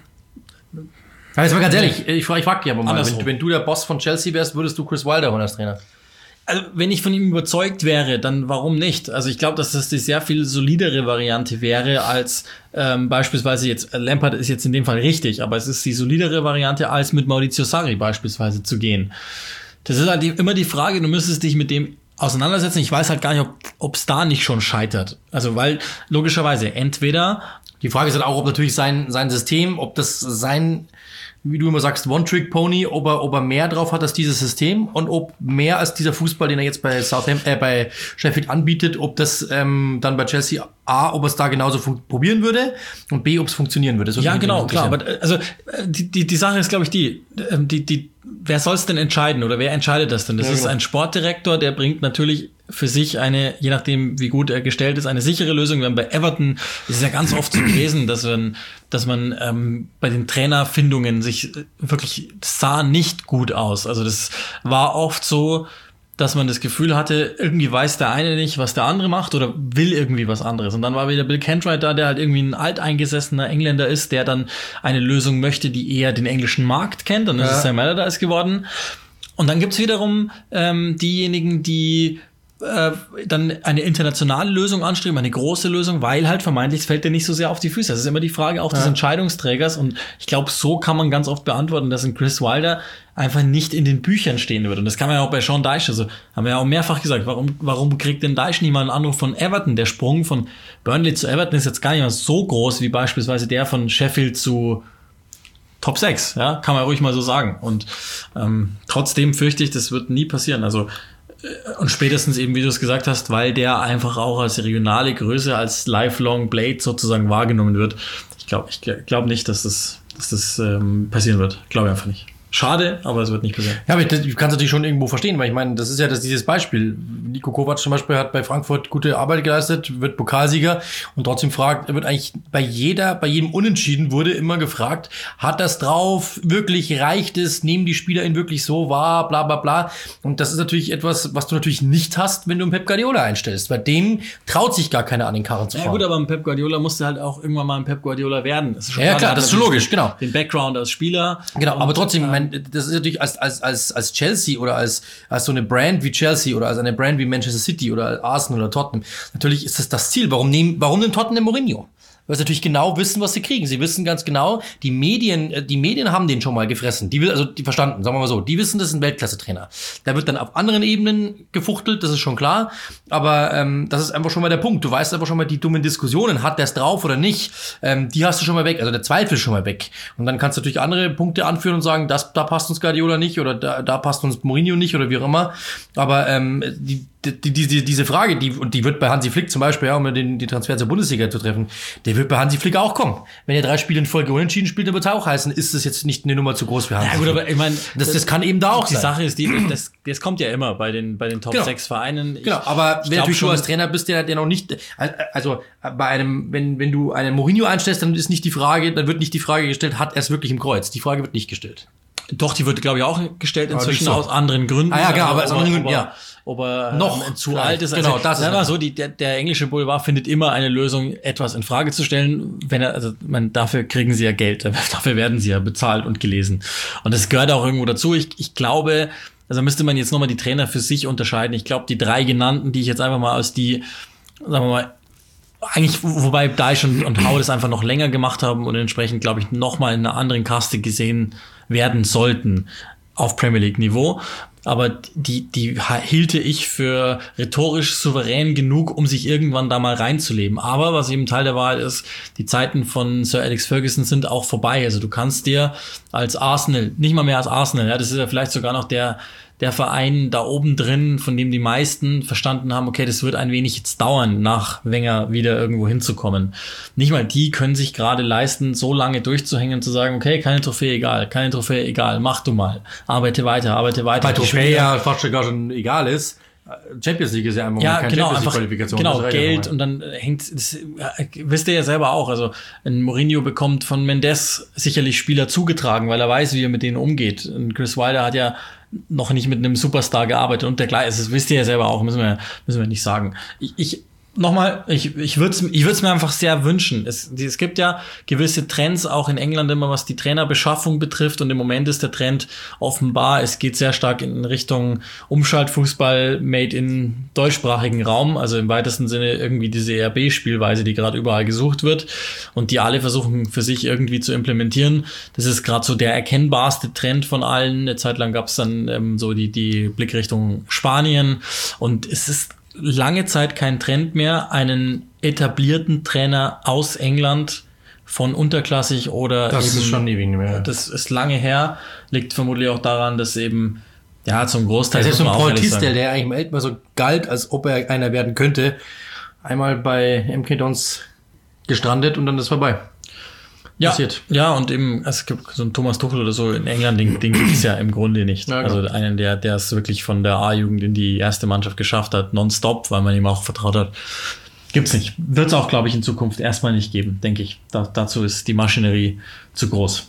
Aber jetzt mal ganz ehrlich, ich, ich frage dich aber mal, wenn, wenn du der Boss von Chelsea wärst, würdest du Chris Wilder holen als Trainer? Also, wenn ich von ihm überzeugt wäre, dann warum nicht? Also ich glaube, dass das die sehr viel solidere Variante wäre als ähm, beispielsweise jetzt, Lampard ist jetzt in dem Fall richtig, aber es ist die solidere Variante, als mit Maurizio Sarri beispielsweise zu gehen. Das ist halt immer die Frage, du müsstest dich mit dem auseinandersetzen. Ich weiß halt gar nicht, ob es da nicht schon scheitert. Also weil logischerweise entweder... Die Frage ist halt auch, ob natürlich sein sein System, ob das sein... wie du immer sagst, One-Trick-Pony, ob er, ob er mehr drauf hat als dieses System und ob mehr als dieser Fußball, den er jetzt bei Southampton, äh, bei Sheffield anbietet, ob das ähm, dann bei Chelsea A, ob er es da genauso fu- probieren würde und B, ob es funktionieren würde. Ja, genau, klar. Aber also die die die Sache ist, glaube ich, die die die wer soll es denn entscheiden oder wer entscheidet das denn? Das ja, ist genau. Ein Sportdirektor, der bringt natürlich für sich eine, je nachdem wie gut er gestellt ist, eine sichere Lösung. Wir haben bei Everton, das ist ja ganz oft so gewesen, dass man, dass man ähm, bei den Trainerfindungen sich wirklich, das sah nicht gut aus. Also das war oft so, dass man das Gefühl hatte, irgendwie weiß der eine nicht, was der andere macht oder will irgendwie was anderes. Und dann war wieder Bill Kenwright da, der halt irgendwie ein alteingesessener Engländer ist, der dann eine Lösung möchte, die eher den englischen Markt kennt. Dann ist ja. es Sam Allardyce geworden. Und dann gibt's wiederum ähm, diejenigen, die äh, dann eine internationale Lösung anstreben, eine große Lösung, weil halt vermeintlich es fällt dir nicht so sehr auf die Füße. Das ist immer die Frage auch ja. des Entscheidungsträgers. Und ich glaube, so kann man ganz oft beantworten, dass ein Chris Wilder einfach nicht in den Büchern stehen wird. Und das kann man ja auch bei Sean Dyche, also haben wir ja auch mehrfach gesagt, warum warum kriegt denn Dyche nicht mal einen Anruf von Everton? Der Sprung von Burnley zu Everton ist jetzt gar nicht mal so groß, wie beispielsweise der von Sheffield zu Top sechs, ja, kann man ruhig mal so sagen. Und ähm, trotzdem fürchte ich, das wird nie passieren. Also äh, und spätestens eben, wie du es gesagt hast, weil der einfach auch als regionale Größe, als Lifelong Blade sozusagen wahrgenommen wird. Ich glaube ich glaube nicht, dass das, dass das ähm, passieren wird. Glaube ich einfach nicht. Schade, aber es wird nicht passieren. Ja, aber ich kann es natürlich schon irgendwo verstehen, weil ich meine, das ist ja das, dieses Beispiel. Niko Kovac zum Beispiel hat bei Frankfurt gute Arbeit geleistet, wird Pokalsieger und trotzdem fragt, er wird eigentlich bei jeder, bei jedem Unentschieden wurde immer gefragt, hat das drauf, wirklich reicht es, nehmen die Spieler ihn wirklich so wahr, bla bla bla. Und das ist natürlich etwas, was du natürlich nicht hast, wenn du einen Pep Guardiola einstellst. Bei dem traut sich gar keiner an den Karren zu fahren. Ja gut, aber ein Pep Guardiola musste halt auch irgendwann mal ein Pep Guardiola werden. Das ist schon ja klar, das ist schon logisch, genau. Den Background als Spieler. Genau, aber trotzdem, ich meine, das ist natürlich als als als als Chelsea oder als als so eine Brand wie Chelsea oder als eine Brand wie Manchester City oder Arsenal oder Tottenham. Natürlich ist das das Ziel. Warum nehmen warum nimmt Tottenham Mourinho? weil sie natürlich genau wissen, was sie kriegen. Sie wissen ganz genau, die Medien, die Medien haben den schon mal gefressen. Die will, also die verstanden, sagen wir mal so, die wissen, das ist ein Weltklasse-Trainer. Da wird dann auf anderen Ebenen gefuchtelt, das ist schon klar. Aber ähm, das ist einfach schon mal der Punkt. Du weißt einfach schon mal, die dummen Diskussionen, hat der es drauf oder nicht, ähm, die hast du schon mal weg. Also der Zweifel ist schon mal weg. Und dann kannst du natürlich andere Punkte anführen und sagen, das, da passt uns Guardiola nicht oder da, da passt uns Mourinho nicht oder wie auch immer. Aber ähm, die Die, die, die, diese Frage, die, und die wird bei Hansi Flick zum Beispiel, ja, um den, die Transfer zur Bundesliga zu treffen, der wird bei Hansi Flick auch kommen. Wenn er drei Spiele in Folge unentschieden spielt, dann wird es auch heißen, ist das jetzt nicht eine Nummer zu groß für Hansi Ja gut, Flick. aber ich meine, das, das, das kann eben da auch die sein. Die Sache ist, die, das, das kommt ja immer bei den, bei den Top genau. sechs Vereinen. Ich, genau, aber wenn natürlich du als Trainer bist, der, der noch nicht, also bei einem, wenn, wenn du einen Mourinho einstellst, dann ist nicht die Frage, dann wird nicht die Frage gestellt, hat er es wirklich im Kreuz? Die Frage wird nicht gestellt. Doch, die wird, glaube ich, auch gestellt inzwischen so. aus anderen Gründen. Ah ja, genau, aber aus anderen Gründen, ob er, ja. Ob er noch ähm, zu alt ist. Genau, also, das ist mal so, die, der, der englische Boulevard findet immer eine Lösung, etwas in Frage zu stellen, wenn er, also man, dafür kriegen sie ja Geld, dafür werden sie ja bezahlt und gelesen. Und das gehört auch irgendwo dazu. Ich, ich glaube, also müsste man jetzt nochmal die Trainer für sich unterscheiden. Ich glaube, die drei genannten, die ich jetzt einfach mal aus die, sagen wir mal, eigentlich, wobei Deich und, und Hau das einfach noch länger gemacht haben und entsprechend, glaube ich, nochmal in einer anderen Kaste gesehen werden sollten auf Premier League Niveau. Aber die, die hielte ich für rhetorisch souverän genug, um sich irgendwann da mal reinzuleben. Aber was eben Teil der Wahrheit ist, die Zeiten von Sir Alex Ferguson sind auch vorbei. Also du kannst dir als Arsenal, nicht mal mehr als Arsenal, ja, das ist ja vielleicht sogar noch der der Verein da oben drin, von dem die meisten verstanden haben, okay, das wird ein wenig jetzt dauern, nach Wenger wieder irgendwo hinzukommen. Nicht mal die können sich gerade leisten, so lange durchzuhängen und zu sagen, okay, keine Trophäe, egal, keine Trophäe, egal, mach du mal. Arbeite weiter, arbeite weiter. Weil Trophäe ja fast sogar schon egal ist. Champions League ist ja einfach ja, keine genau, Champions League einfach, Qualifikation. genau, Geld und dann hängt, das wisst ihr ja selber auch, also ein Mourinho bekommt von Mendes sicherlich Spieler zugetragen, weil er weiß, wie er mit denen umgeht. Und Chris Wilder hat ja noch nicht mit einem Superstar gearbeitet und dergleichen. Das wisst ihr ja selber auch, müssen wir, müssen wir nicht sagen. Ich, ich Nochmal, ich, ich würde es ich würd's mir einfach sehr wünschen. Es, es gibt ja gewisse Trends auch in England immer, was die Trainerbeschaffung betrifft. Und im Moment ist der Trend offenbar, es geht sehr stark in Richtung Umschaltfußball made in deutschsprachigen Raum. Also im weitesten Sinne irgendwie diese E R B-Spielweise, die gerade überall gesucht wird und die alle versuchen für sich irgendwie zu implementieren. Das ist gerade so der erkennbarste Trend von allen. Eine Zeit lang gab es dann ähm, so die, die Blickrichtung Spanien. Und es ist lange Zeit kein Trend mehr, einen etablierten Trainer aus England von unterklassig oder das eben, ist schon ewig mehr. Das ist lange her, liegt vermutlich auch daran, dass eben ja zum Großteil das ist so ein Paul Tisdale, der eigentlich im Eltmal so galt, als ob er einer werden könnte, einmal bei M K Dons gestrandet und dann ist vorbei. Ja, passiert. Ja, und eben, es gibt so einen Thomas Tuchel oder so in England, den, den gibt es ja im Grunde nicht. Ja, also einen, der der es wirklich von der A-Jugend in die erste Mannschaft geschafft hat, nonstop, weil man ihm auch vertraut hat. Gibt's nicht. Wird es auch, glaube ich, in Zukunft erstmal nicht geben, denke ich. Da, dazu ist die Maschinerie zu groß.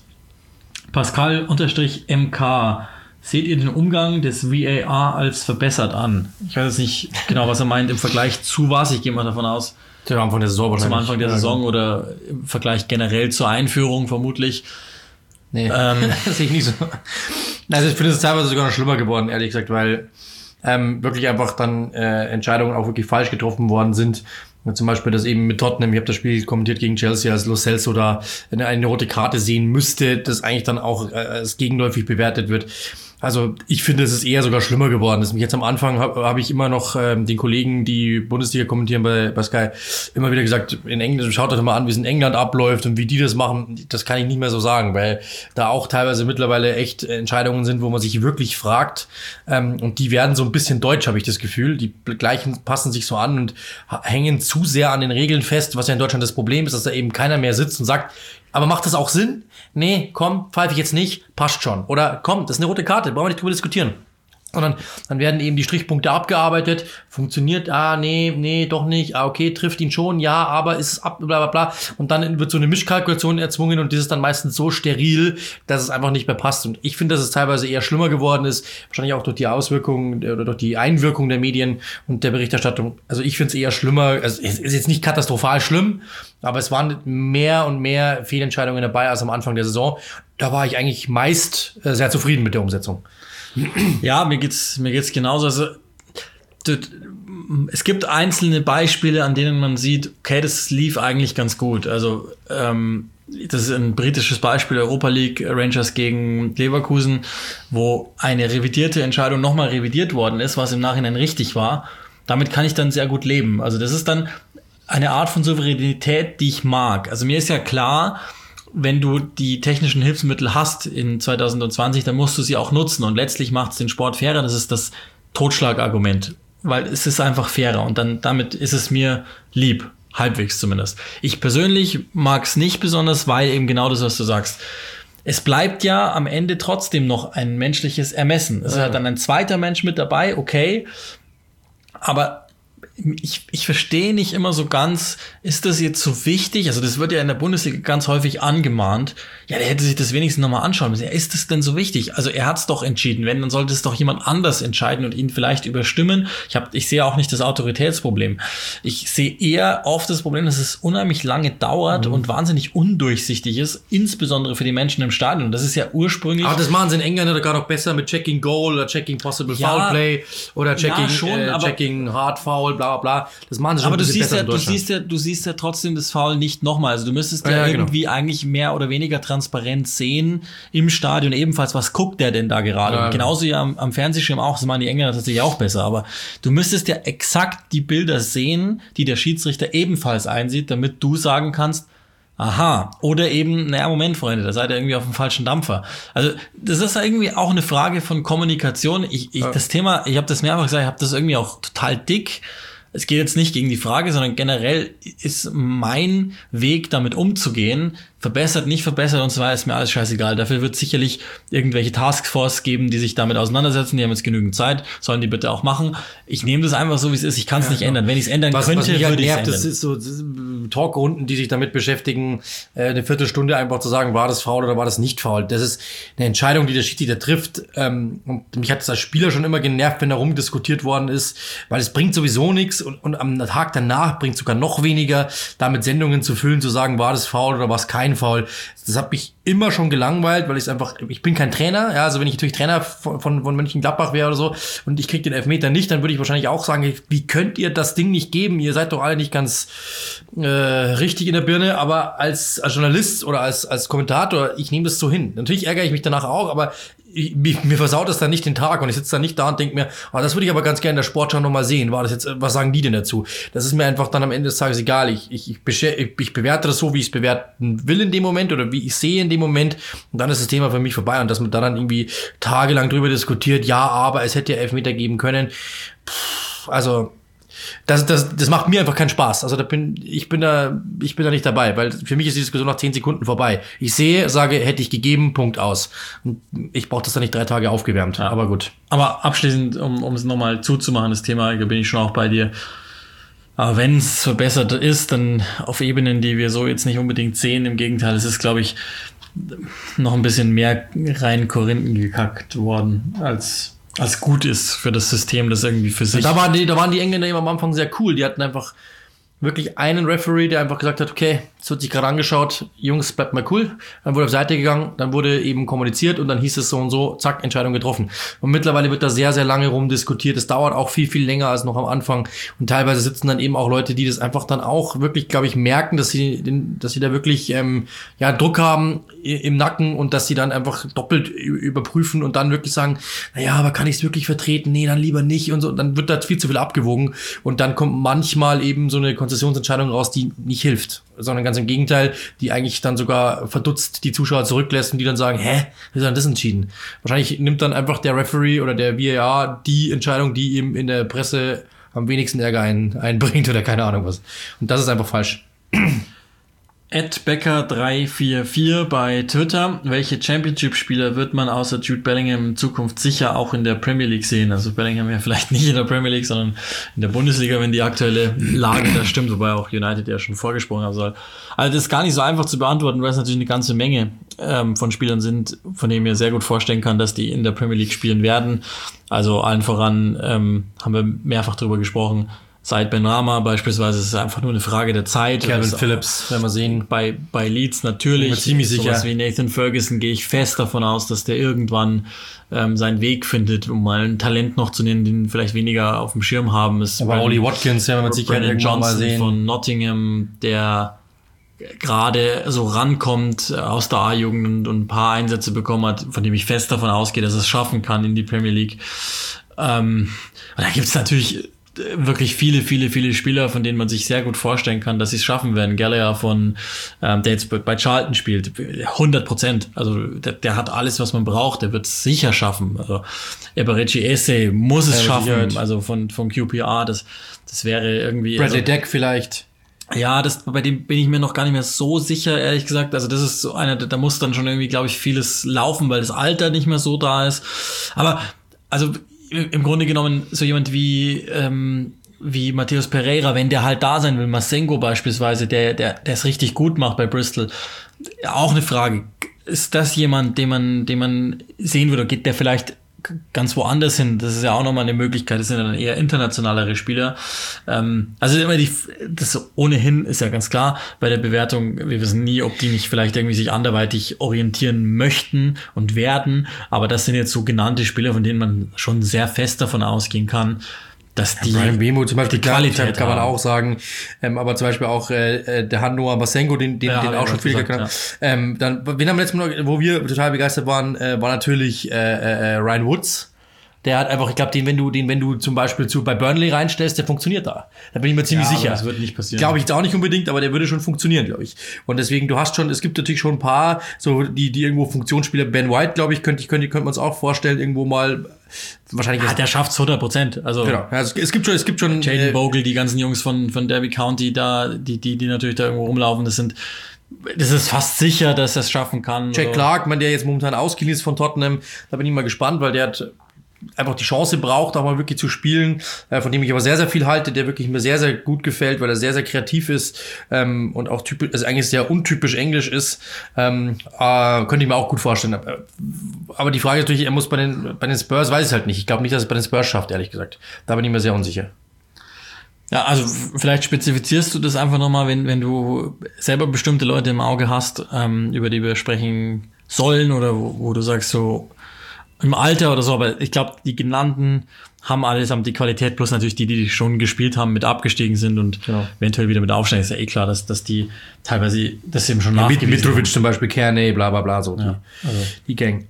Pascal-M K. Seht ihr den Umgang des V A R als verbessert an? Ich weiß jetzt nicht genau, was er meint im Vergleich zu was. Ich gehe mal davon aus, Zum Anfang der Saison wahrscheinlich. Zum Anfang der Saison oder im Vergleich generell zur Einführung vermutlich. Nee, ähm, das sehe ich nicht so. Also ich finde es teilweise sogar noch schlimmer geworden, ehrlich gesagt, weil ähm, wirklich einfach dann äh, Entscheidungen auch wirklich falsch getroffen worden sind. Ja, zum Beispiel das eben mit Tottenham, ich habe das Spiel kommentiert gegen Chelsea, als Lo Celso da eine, eine rote Karte sehen müsste, das eigentlich dann auch äh, als gegenläufig bewertet wird. Also ich finde, es ist eher sogar schlimmer geworden. Das jetzt am Anfang habe hab ich immer noch ähm, den Kollegen, die Bundesliga kommentieren bei, bei Sky, immer wieder gesagt, in England, schaut euch mal an, wie es in England abläuft und wie die das machen. Das kann ich nicht mehr so sagen, weil da auch teilweise mittlerweile echt Entscheidungen sind, wo man sich wirklich fragt. Ähm, und die werden so ein bisschen deutsch, habe ich das Gefühl. Die gleichen passen sich so an und hängen zu sehr an den Regeln fest, was ja in Deutschland das Problem ist, dass da eben keiner mehr sitzt und sagt, aber macht das auch Sinn? Nee, komm, pfeife ich jetzt nicht, passt schon. Oder komm, das ist eine rote Karte, brauchen wir nicht drüber diskutieren. Sondern dann werden eben die Strichpunkte abgearbeitet, funktioniert, ah, nee, nee, doch nicht, ah, okay, trifft ihn schon, ja, aber ist es ab, bla, bla, bla. Und dann wird so eine Mischkalkulation erzwungen und das ist dann meistens so steril, dass es einfach nicht mehr passt. Und ich finde, dass es teilweise eher schlimmer geworden ist, wahrscheinlich auch durch die Auswirkungen oder durch die Einwirkung der Medien und der Berichterstattung. Also ich finde es eher schlimmer, also es ist jetzt nicht katastrophal schlimm, aber es waren mehr und mehr Fehlentscheidungen dabei als am Anfang der Saison. Da war ich eigentlich meist äh, sehr zufrieden mit der Umsetzung. Ja, mir geht's, mir geht's genauso. Also, es gibt einzelne Beispiele, an denen man sieht, okay, das lief eigentlich ganz gut. Also ähm, das ist ein britisches Beispiel, Europa League, Rangers gegen Leverkusen, wo eine revidierte Entscheidung nochmal revidiert worden ist, was im Nachhinein richtig war. Damit kann ich dann sehr gut leben. Also das ist dann eine Art von Souveränität, die ich mag. Also mir ist ja klar, wenn du die technischen Hilfsmittel hast in zwanzig zwanzig, dann musst du sie auch nutzen. Und letztlich macht es den Sport fairer. Das ist das Totschlagargument. Weil es ist einfach fairer. Und dann damit ist es mir lieb. Halbwegs zumindest. Ich persönlich mag es nicht besonders, weil eben genau das, was du sagst. Es bleibt ja am Ende trotzdem noch ein menschliches Ermessen. Es ist halt dann ein zweiter Mensch mit dabei, okay. Aber ich, ich verstehe nicht immer so ganz, ist das jetzt so wichtig? Also das wird ja in der Bundesliga ganz häufig angemahnt. Ja, der hätte sich das wenigstens nochmal anschauen müssen. Ja, ist das denn so wichtig? Also er hat es doch entschieden. Wenn, dann sollte es doch jemand anders entscheiden und ihn vielleicht überstimmen. Ich hab, ich sehe auch nicht das Autoritätsproblem. Ich sehe eher oft das Problem, dass es unheimlich lange dauert mhm. und wahnsinnig undurchsichtig ist, insbesondere für die Menschen im Stadion. Und das ist ja ursprünglich... Aber das machen sie in England oder gar noch besser mit Checking Goal oder Checking Possible ja, Foul Play oder Checking, ja, schon, äh, Checking Hard Foul, bla bla. Das machen sie schon. Aber du siehst ja, du siehst ja, du siehst ja trotzdem das Foul nicht nochmal. Also du müsstest ja, ja irgendwie genau. eigentlich mehr oder weniger transparent sehen im Stadion ebenfalls, was guckt der denn da gerade? Ja, genauso ja am, am Fernsehschirm auch, das machen die Engländer tatsächlich auch besser. Aber du müsstest ja exakt die Bilder sehen, die der Schiedsrichter ebenfalls einsieht, damit du sagen kannst, aha, oder eben, naja, Moment, Freunde, da seid ihr irgendwie auf dem falschen Dampfer. Also das ist irgendwie auch eine Frage von Kommunikation. Ich, ich ja. das Thema, ich habe das mehrfach gesagt, ich habe das irgendwie auch total dick. Es geht jetzt nicht gegen die Frage, sondern generell ist mein Weg, damit umzugehen, verbessert, nicht verbessert und so weiter, ist mir alles scheißegal. Dafür wird es sicherlich irgendwelche Taskforce geben, die sich damit auseinandersetzen. Die haben jetzt genügend Zeit, sollen die bitte auch machen. Ich nehme das einfach so, wie es ist. Ich kann es ja, nicht genau. ändern. Wenn ich es ändern was, könnte, was mich würde ich es ändern. Das ist so Talkrunden, die sich damit beschäftigen, äh, eine Viertelstunde einfach zu sagen, war das faul oder war das nicht faul. Das ist eine Entscheidung, die der Schiedsrichter trifft. Ähm, und mich hat es als Spieler schon immer genervt, wenn da rumdiskutiert worden ist, weil es bringt sowieso nichts und, und am Tag danach bringt sogar noch weniger, damit Sendungen zu füllen, zu sagen, war das faul oder war es kein Foul. Das hat mich immer schon gelangweilt, weil ich es einfach, ich bin kein Trainer, ja, also wenn ich natürlich Trainer von, von, von Mönchengladbach wäre oder so und ich krieg den Elfmeter nicht, dann würde ich wahrscheinlich auch sagen, wie könnt ihr das Ding nicht geben? Ihr seid doch alle nicht ganz äh, richtig in der Birne, aber als, als Journalist oder als, als Kommentator, ich nehme das so hin. Natürlich ärgere ich mich danach auch, aber ich, mir versaut das dann nicht den Tag und ich sitze dann nicht da und denke mir, oh, das würde ich aber ganz gerne in der Sportschau nochmal sehen. War das jetzt, was sagen die denn dazu? Das ist mir einfach dann am Ende des Tages egal. Ich, ich, ich, ich, ich bewerte das so, wie ich es bewerten will in dem Moment oder wie ich sehe in dem Moment und dann ist das Thema für mich vorbei und dass man da dann irgendwie tagelang drüber diskutiert, ja, aber es hätte ja Elfmeter geben können. Pff, also Das, das, das macht mir einfach keinen Spaß. Also da bin ich bin da ich bin da nicht dabei, weil für mich ist die Diskussion nach zehn Sekunden vorbei. Ich sehe, sage, hätte ich gegeben, Punkt aus. Und ich brauche das dann nicht drei Tage aufgewärmt. Ja. Aber gut. Aber abschließend, um um es nochmal zuzumachen, das Thema, da bin ich schon auch bei dir. Aber wenn es verbessert ist, dann auf Ebenen, die wir so jetzt nicht unbedingt sehen. Im Gegenteil, es ist, glaube ich, noch ein bisschen mehr rein Korinthen gekackt worden als als gut ist für das System, das irgendwie für sich... Da waren die, da waren die Engländer eben am Anfang sehr cool. Die hatten einfach wirklich einen Referee, der einfach gesagt hat, okay, es wird sich gerade angeschaut, Jungs, bleibt mal cool. Dann wurde auf Seite gegangen, dann wurde eben kommuniziert und dann hieß es so und so, zack, Entscheidung getroffen. Und mittlerweile wird da sehr, sehr lange rumdiskutiert. Es dauert auch viel, viel länger als noch am Anfang. Und teilweise sitzen dann eben auch Leute, die das einfach dann auch wirklich, glaube ich, merken, dass sie, dass sie da wirklich ähm, ja Druck haben im Nacken und dass sie dann einfach doppelt überprüfen und dann wirklich sagen, naja, aber kann ich es wirklich vertreten? Nee, dann lieber nicht und so. Und dann wird da viel zu viel abgewogen und dann kommt manchmal eben so eine Konzessionsentscheidung raus, die nicht hilft, sondern ganz im Gegenteil, die eigentlich dann sogar verdutzt die Zuschauer zurücklässt und die dann sagen, hä, wie soll denn das entschieden? Wahrscheinlich nimmt dann einfach der Referee oder der V A R die Entscheidung, die ihm in der Presse am wenigsten Ärger ein, einbringt oder keine Ahnung was. Und das ist einfach falsch. at Becker drei vier vier bei Twitter. Welche Championship-Spieler wird man außer Jude Bellingham in Zukunft sicher auch in der Premier League sehen? Also Bellingham ja vielleicht nicht in der Premier League, sondern in der Bundesliga, wenn die aktuelle Lage da stimmt, wobei auch United ja schon vorgesprochen haben soll. Also das ist gar nicht so einfach zu beantworten, weil es natürlich eine ganze Menge ähm, von Spielern sind, von denen ich mir sehr gut vorstellen kann, dass die in der Premier League spielen werden. Also allen voran ähm, haben wir mehrfach drüber gesprochen, Seit Benrahma beispielsweise ist es einfach nur eine Frage der Zeit. Calvin Phillips, werden wir sehen. Bei, bei Leeds natürlich. Bin mir ziemlich sicher. Sowas wie Nathan Ferguson gehe ich fest davon aus, dass der irgendwann ähm, seinen Weg findet, um mal ein Talent noch zu nennen, den vielleicht weniger auf dem Schirm haben. Ist Aber Ollie Watkins, ja, man sicher irgendwann Johnson mal sehen. Von Nottingham, der gerade so rankommt aus der A-Jugend und, und ein paar Einsätze bekommen hat, von dem ich fest davon ausgehe, dass es schaffen kann in die Premier League. Ähm, und da gibt es natürlich wirklich viele, viele, viele Spieler, von denen man sich sehr gut vorstellen kann, dass sie es schaffen werden. Gallagher von, ähm, der jetzt bei Charlton spielt, hundert Prozent. Also der, der hat alles, was man braucht. Der wird es sicher schaffen. Also Eberechi Eze muss es ja, schaffen. Also von von Q P R, das das wäre irgendwie. Bradley also, Deck vielleicht. Ja, das, bei dem bin ich mir noch gar nicht mehr so sicher, ehrlich gesagt. Also das ist so einer, da muss dann schon irgendwie, glaube ich, vieles laufen, weil das Alter nicht mehr so da ist. Aber also im Grunde genommen so jemand wie ähm, wie Matheus Pereira, wenn der halt da sein will, Masengo beispielsweise, der der der es richtig gut macht bei Bristol, auch eine Frage. Ist das jemand, den man den man sehen würde? Geht der vielleicht ganz woanders hin? Das ist ja auch nochmal eine Möglichkeit. Das sind dann eher internationalere Spieler. Ähm, also immer die, das ohnehin ist ja ganz klar bei der Bewertung. Wir wissen nie, ob die nicht vielleicht irgendwie sich anderweitig orientieren möchten und werden. Aber das sind jetzt so genannte Spieler, von denen man schon sehr fest davon ausgehen kann, dass die, ja, Brian Mbeumo zum Beispiel, die Qualität kann man haben. auch sagen, ähm, aber zum Beispiel auch äh, der Hannoa Masengo, den, den, Ja, den auch schon viel gesagt, gesagt, ja. ähm, dann, wen haben wir letztes Mal, wo wir total begeistert waren, äh, war natürlich äh, äh, Ryan Woods. Der hat einfach, ich glaube, den, wenn du, den, wenn du zum Beispiel zu, bei Burnley reinstellst, der funktioniert da. Da bin ich mir ziemlich ja, sicher. Das wird nicht passieren. Glaube ich jetzt auch nicht unbedingt, aber der würde schon funktionieren, glaube ich. Und deswegen, du hast schon, es gibt natürlich schon ein paar, so, die, die irgendwo Funktionsspieler, Ben White, glaube ich, könnte, könnte, könnte man uns auch vorstellen, irgendwo mal, wahrscheinlich. Ja, der schafft's hundert Prozent. Also. Genau. Ja, es, es gibt schon, es gibt schon. Jaden äh, Bogle, die ganzen Jungs von, von Derby County da, die, die, die natürlich da irgendwo rumlaufen, das sind, das ist fast sicher, dass er es schaffen kann. Jack Clark, man, der jetzt momentan ausgeliehen ist von Tottenham, da bin ich mal gespannt, weil der hat einfach die Chance braucht, auch mal wirklich zu spielen, äh, von dem ich aber sehr, sehr viel halte, der wirklich mir sehr, sehr gut gefällt, weil er sehr, sehr kreativ ist ähm, und auch typisch, also eigentlich sehr untypisch englisch ist, ähm, äh, könnte ich mir auch gut vorstellen. Aber die Frage ist natürlich, er muss bei den, bei den Spurs, weiß ich halt nicht. Ich glaube nicht, dass es bei den Spurs schafft, ehrlich gesagt. Da bin ich mir sehr unsicher. Ja, also vielleicht spezifizierst du das einfach nochmal, wenn, wenn du selber bestimmte Leute im Auge hast, ähm, über die wir sprechen sollen oder wo, wo du sagst so, im Alter oder so, aber ich glaube, die genannten haben allesamt die Qualität, plus natürlich die, die schon gespielt haben, mit abgestiegen sind und genau. eventuell wieder mit aufsteigen. Ist ja eh klar, dass, dass die teilweise das eben schon ja, nachgewiesen Mitrovic zum Beispiel, Kearney, bla bla bla, so ja, die, also. die Gang.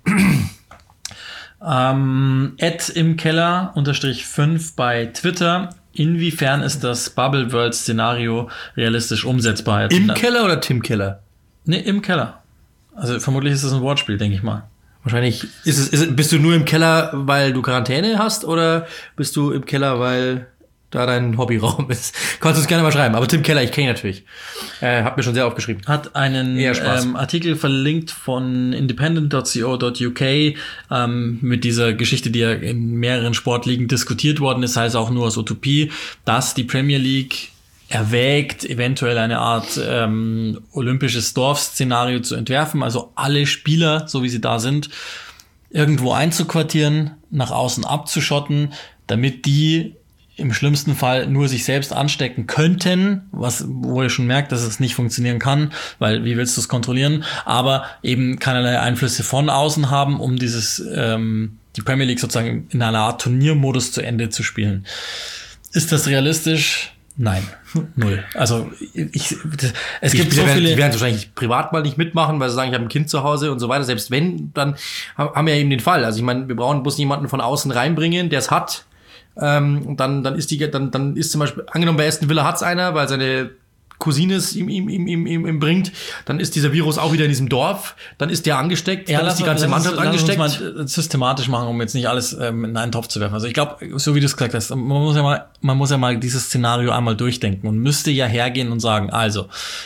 Ähm, Ed im Keller unterstrich fünf bei Twitter. Inwiefern ist das Bubble World Szenario realistisch umsetzbar? Jetzt Im in Keller oder Tim Keller? Nee, im Keller. Also vermutlich ist das ein Wortspiel, denke ich mal. Wahrscheinlich ist es, ist, bist du nur im Keller, weil du Quarantäne hast, oder bist du im Keller, weil da dein Hobbyraum ist? Kannst du es gerne mal schreiben. Aber Tim Keller, ich kenne ihn natürlich. Äh, hab mir schon sehr aufgeschrieben. Hat einen ähm, Artikel verlinkt von independent dot co dot u k ähm, mit dieser Geschichte, die ja in mehreren Sportligen diskutiert worden ist, heißt auch nur aus Utopie, dass die Premier League erwägt, eventuell eine Art ähm, olympisches Dorf-Szenario zu entwerfen, also alle Spieler, so wie sie da sind, irgendwo einzuquartieren, nach außen abzuschotten, damit die im schlimmsten Fall nur sich selbst anstecken könnten, was, wo ihr schon merkt, dass es nicht funktionieren kann, weil wie willst du es kontrollieren, aber eben keinerlei Einflüsse von außen haben, um dieses ähm, die Premier League sozusagen in einer Art Turniermodus zu Ende zu spielen. Ist das realistisch? Nein, null. Also ich, es die gibt Spieler so viele. Die werden es wahrscheinlich privat mal nicht mitmachen, weil sie sagen, ich habe ein Kind zu Hause und so weiter. Selbst wenn, dann haben wir ja eben den Fall. Also ich meine, wir brauchen bloß jemanden von außen reinbringen, der es hat. Ähm, und dann, dann ist die, dann, dann ist zum Beispiel, angenommen bei Aston Villa hat's einer, weil seine Cousine es ihm, ihm, ihm, ihm, ihm, ihm bringt, dann ist dieser Virus auch wieder in diesem Dorf, dann ist der angesteckt, ja, dann ist die ganze Mannschaft uns, angesteckt. Lass uns mal systematisch machen, um jetzt nicht alles ähm, in einen Topf zu werfen. Also ich glaube, so wie du es gesagt hast, man muss ja mal, man muss ja mal dieses Szenario einmal durchdenken und müsste ja hergehen und sagen, also,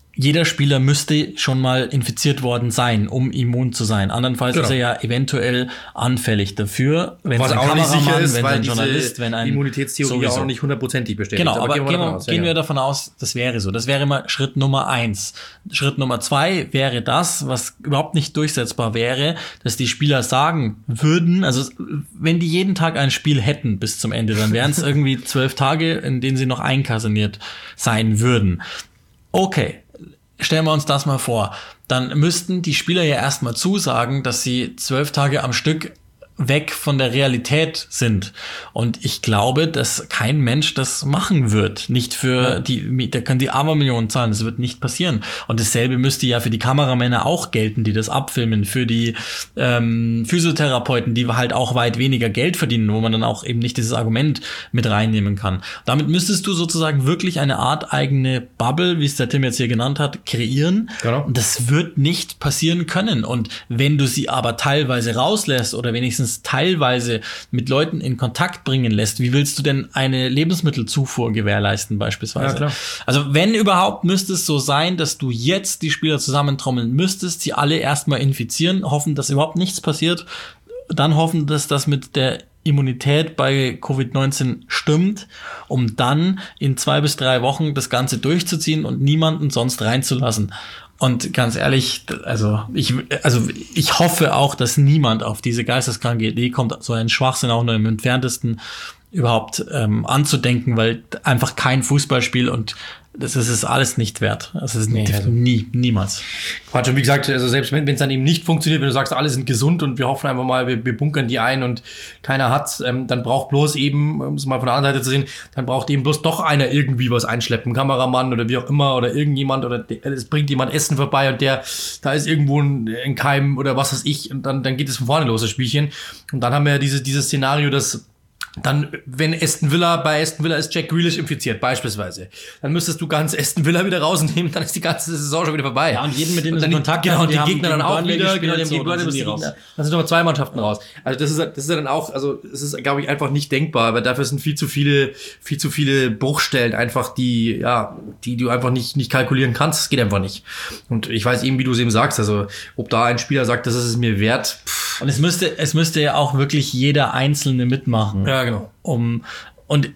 jeder Spieler müsste schon mal infiziert worden sein, um immun zu sein. Andernfalls genau. ist er ja eventuell anfällig dafür. Wenn Was ein auch nicht sicher ist, wenn weil ein diese Journalist, wenn ein Immunitätstheorie sowieso. auch noch nicht hundertprozentig bestätigt. Genau, aber, aber gehen, wir, gehen, davon wir, aus, gehen ja, wir davon aus, das wäre so. Das wäre immer Schritt Nummer eins. Schritt Nummer zwei wäre das, was überhaupt nicht durchsetzbar wäre, dass die Spieler sagen würden, also wenn die jeden Tag ein Spiel hätten bis zum Ende, dann wären es irgendwie zwölf Tage, in denen sie noch einkaserniert sein würden. Okay. Stellen wir uns das mal vor. Dann müssten die Spieler ja erstmal zusagen, dass sie zwölf Tage am Stück weg von der Realität sind. Und ich glaube, dass kein Mensch das machen wird. Nicht für die, da können die Abermillionen zahlen. Das wird nicht passieren. Und dasselbe müsste ja für die Kameramänner auch gelten, die das abfilmen, für die ähm, Physiotherapeuten, die halt auch weit weniger Geld verdienen, wo man dann auch eben nicht dieses Argument mit reinnehmen kann. Damit müsstest du sozusagen wirklich eine Art eigene Bubble, wie es der Tim jetzt hier genannt hat, kreieren. Genau. Und das wird nicht passieren können. Und wenn du sie aber teilweise rauslässt oder wenigstens teilweise mit Leuten in Kontakt bringen lässt, wie willst du denn eine Lebensmittelzufuhr gewährleisten beispielsweise? Ja, klar. Also wenn überhaupt, müsste es so sein, dass du jetzt die Spieler zusammentrommeln müsstest, sie alle erstmal infizieren, hoffen, dass überhaupt nichts passiert, dann hoffen, dass das mit der Immunität bei Covid neunzehn stimmt, um dann in zwei bis drei Wochen das Ganze durchzuziehen und niemanden sonst reinzulassen. Und ganz ehrlich, also ich, also ich hoffe auch, dass niemand auf diese geisteskranke Idee kommt, so einen Schwachsinn auch nur im Entferntesten überhaupt ähm, anzudenken, weil einfach kein Fußballspiel und das ist es alles nicht wert. Das ist nee, also nie, niemals. Quatsch, und wie gesagt, also selbst wenn es dann eben nicht funktioniert, wenn du sagst, alle sind gesund und wir hoffen einfach mal, wir, wir bunkern die ein und keiner hat's, ähm, dann braucht bloß eben, um es mal von der anderen Seite zu sehen, dann braucht eben bloß doch einer irgendwie was einschleppen, Kameramann oder wie auch immer oder irgendjemand oder es bringt jemand Essen vorbei und der, da ist irgendwo ein, ein Keim oder was weiß ich und dann, dann geht es von vorne los, das Spielchen. Und dann haben wir ja dieses, dieses Szenario, dass dann, wenn Aston Villa, bei Aston Villa ist Jack Grealish infiziert, beispielsweise, dann müsstest du ganz Aston Villa wieder rausnehmen, dann ist die ganze Saison schon wieder vorbei. Ja, und jeden, mit dem du in Kontakt genau, und die, die Gegner dann auch Burnley wieder, gespielt, genau, die so, Gegner, dann sind, die raus. dann sind nochmal zwei Mannschaften raus. Also das ist, das ist ja dann auch, also es ist, glaube ich, einfach nicht denkbar, weil dafür sind viel zu viele, viel zu viele Bruchstellen einfach, die, ja, die du einfach nicht, nicht kalkulieren kannst. Das geht einfach nicht. Und ich weiß eben, wie du es eben sagst, also ob da ein Spieler sagt, das ist es mir wert. Pff. Und es müsste, es müsste ja auch wirklich jeder Einzelne mitmachen. Ja, genau. Um, und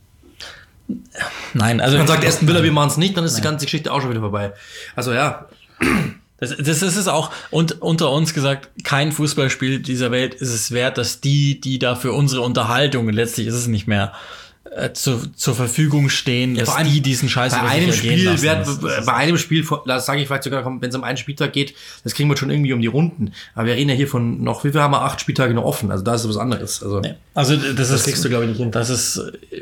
nein, also man sagt Aston Villa, wir machen es nicht, dann ist nein. die ganze Geschichte auch schon wieder vorbei. Also ja. Das, das ist es auch. Und unter uns gesagt, kein Fußballspiel dieser Welt ist es wert, dass die, die da für unsere Unterhaltung, letztlich ist es nicht mehr, äh, zu, zur Verfügung stehen, dass ja, die diesen Scheiß bei einem Spiel werd, bei einem Spiel, das sage ich vielleicht sogar, wenn es um einen Spieltag geht, das kriegen wir schon irgendwie um die Runden. Aber wir reden ja hier von noch, wie viel haben wir? Acht Spieltage noch offen. Also da ist was anderes. Also, nee. also das, das ist, kriegst du, glaube ich, nicht hin. Das ist,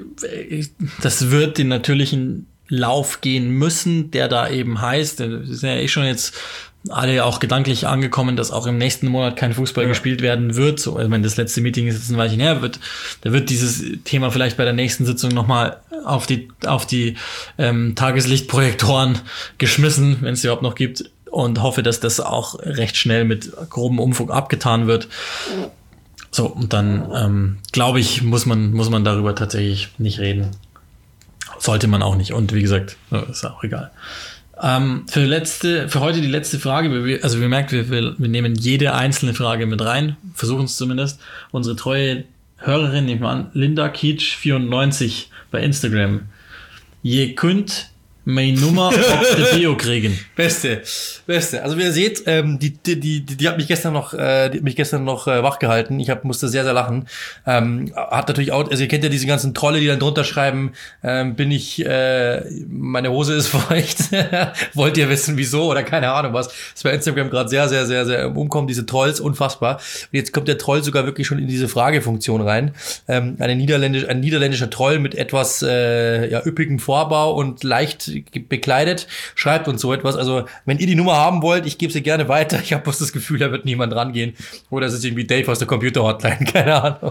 das wird den natürlichen Lauf gehen müssen, der da eben heißt, wir sind ja eh schon jetzt alle auch gedanklich angekommen, dass auch im nächsten Monat kein Fußball ja. gespielt werden wird. So, ich meine, das letzte Meeting ist jetzt ein Weilchen her, wird, da wird dieses Thema vielleicht bei der nächsten Sitzung nochmal auf die, auf die ähm, Tageslichtprojektoren geschmissen, wenn es überhaupt noch gibt, und hoffe, dass das auch recht schnell mit grobem Umfug abgetan wird. So, und dann ähm, glaube ich, muss man, muss man darüber tatsächlich nicht reden. Sollte man auch nicht. Und wie gesagt, ist auch egal. Ähm, für letzte, für heute die letzte Frage. Wir, also wir merken, wir, wir, wir nehmen jede einzelne Frage mit rein. Versuchen es zumindest. Unsere treue Hörerin, nehmen wir an, Linda Kietsch vierundneunzig bei Instagram. Je könnt meine Nummer auf der Bio kriegen. Beste, beste. Also wie ihr seht, ähm, die, die, die, die hat mich gestern noch, äh, die hat mich gestern noch äh, wach gehalten. Ich hab, musste sehr, sehr lachen. Ähm, hat natürlich auch, also ihr kennt ja diese ganzen Trolle, die dann drunter schreiben, ähm, bin ich, äh, meine Hose ist feucht. Wollt ihr wissen, wieso? Oder keine Ahnung was. Das ist bei Instagram gerade sehr, sehr, sehr, sehr umkommen, diese Trolls, unfassbar. Und jetzt kommt der Troll sogar wirklich schon in diese Fragefunktion rein. Ähm, eine niederländisch, ein niederländischer Troll mit etwas, äh, ja, üppigem Vorbau und leicht bekleidet, schreibt uns so etwas. Also, wenn ihr die Nummer haben wollt, ich gebe sie gerne weiter. Ich habe bloß das Gefühl, da wird niemand rangehen. Oder es ist irgendwie Dave aus der Computer-Hotline, keine Ahnung.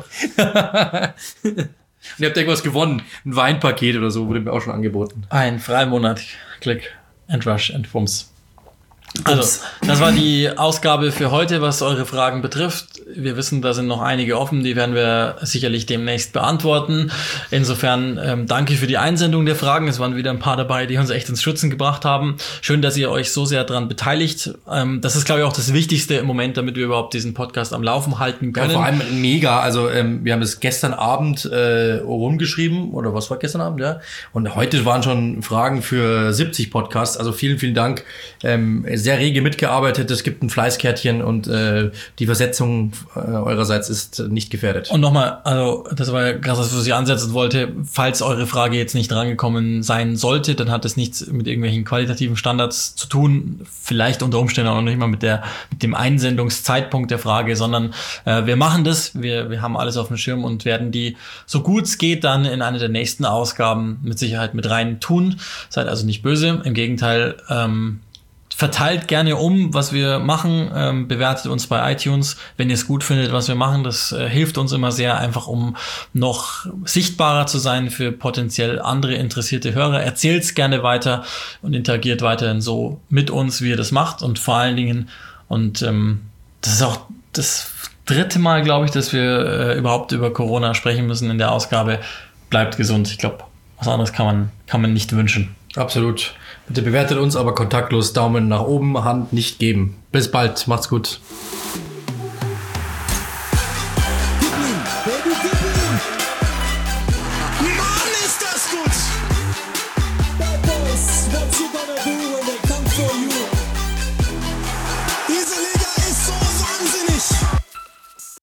Und ihr habt irgendwas gewonnen. Ein Weinpaket oder so wurde mir auch schon angeboten. Ein Freimonat. Click and Rush and Fums. Also, das war die Ausgabe für heute, was eure Fragen betrifft. Wir wissen, da sind noch einige offen, die werden wir sicherlich demnächst beantworten. Insofern ähm, danke für die Einsendung der Fragen. Es waren wieder ein paar dabei, die uns echt ins Schwitzen gebracht haben. Schön, dass ihr euch so sehr daran beteiligt. Ähm, das ist, glaube ich, auch das Wichtigste im Moment, damit wir überhaupt diesen Podcast am Laufen halten können. Ja, vor allem mega. Also ähm, wir haben es gestern Abend äh, rumgeschrieben, oder was war gestern Abend, ja? Und heute waren schon Fragen für siebzig Podcasts. Also vielen, vielen Dank. Ähm, sehr rege mitgearbeitet, es gibt ein Fleißkärtchen und äh, die Versetzung äh, eurerseits ist nicht gefährdet. Und nochmal, also das war ja gerade das, was ich ansetzen wollte, falls eure Frage jetzt nicht drangekommen sein sollte, dann hat es nichts mit irgendwelchen qualitativen Standards zu tun, vielleicht unter Umständen auch noch nicht mal mit der mit dem Einsendungszeitpunkt der Frage, sondern äh, wir machen das, wir wir haben alles auf dem Schirm und werden die, so gut es geht, dann in eine der nächsten Ausgaben mit Sicherheit mit rein tun. Seid also nicht böse, im Gegenteil, ähm, verteilt gerne um, was wir machen, ähm, bewertet uns bei iTunes, wenn ihr es gut findet, was wir machen. Das äh, hilft uns immer sehr, einfach um noch sichtbarer zu sein für potenziell andere interessierte Hörer. Erzählt's gerne weiter und interagiert weiterhin so mit uns, wie ihr das macht. Und vor allen Dingen, und ähm, das ist auch das dritte Mal, glaube ich, dass wir äh, überhaupt über Corona sprechen müssen in der Ausgabe. Bleibt gesund. Ich glaube, was anderes kann man, kann man nicht wünschen. Absolut. Bitte bewertet uns, aber kontaktlos Daumen nach oben, Hand nicht geben. Bis bald, macht's gut.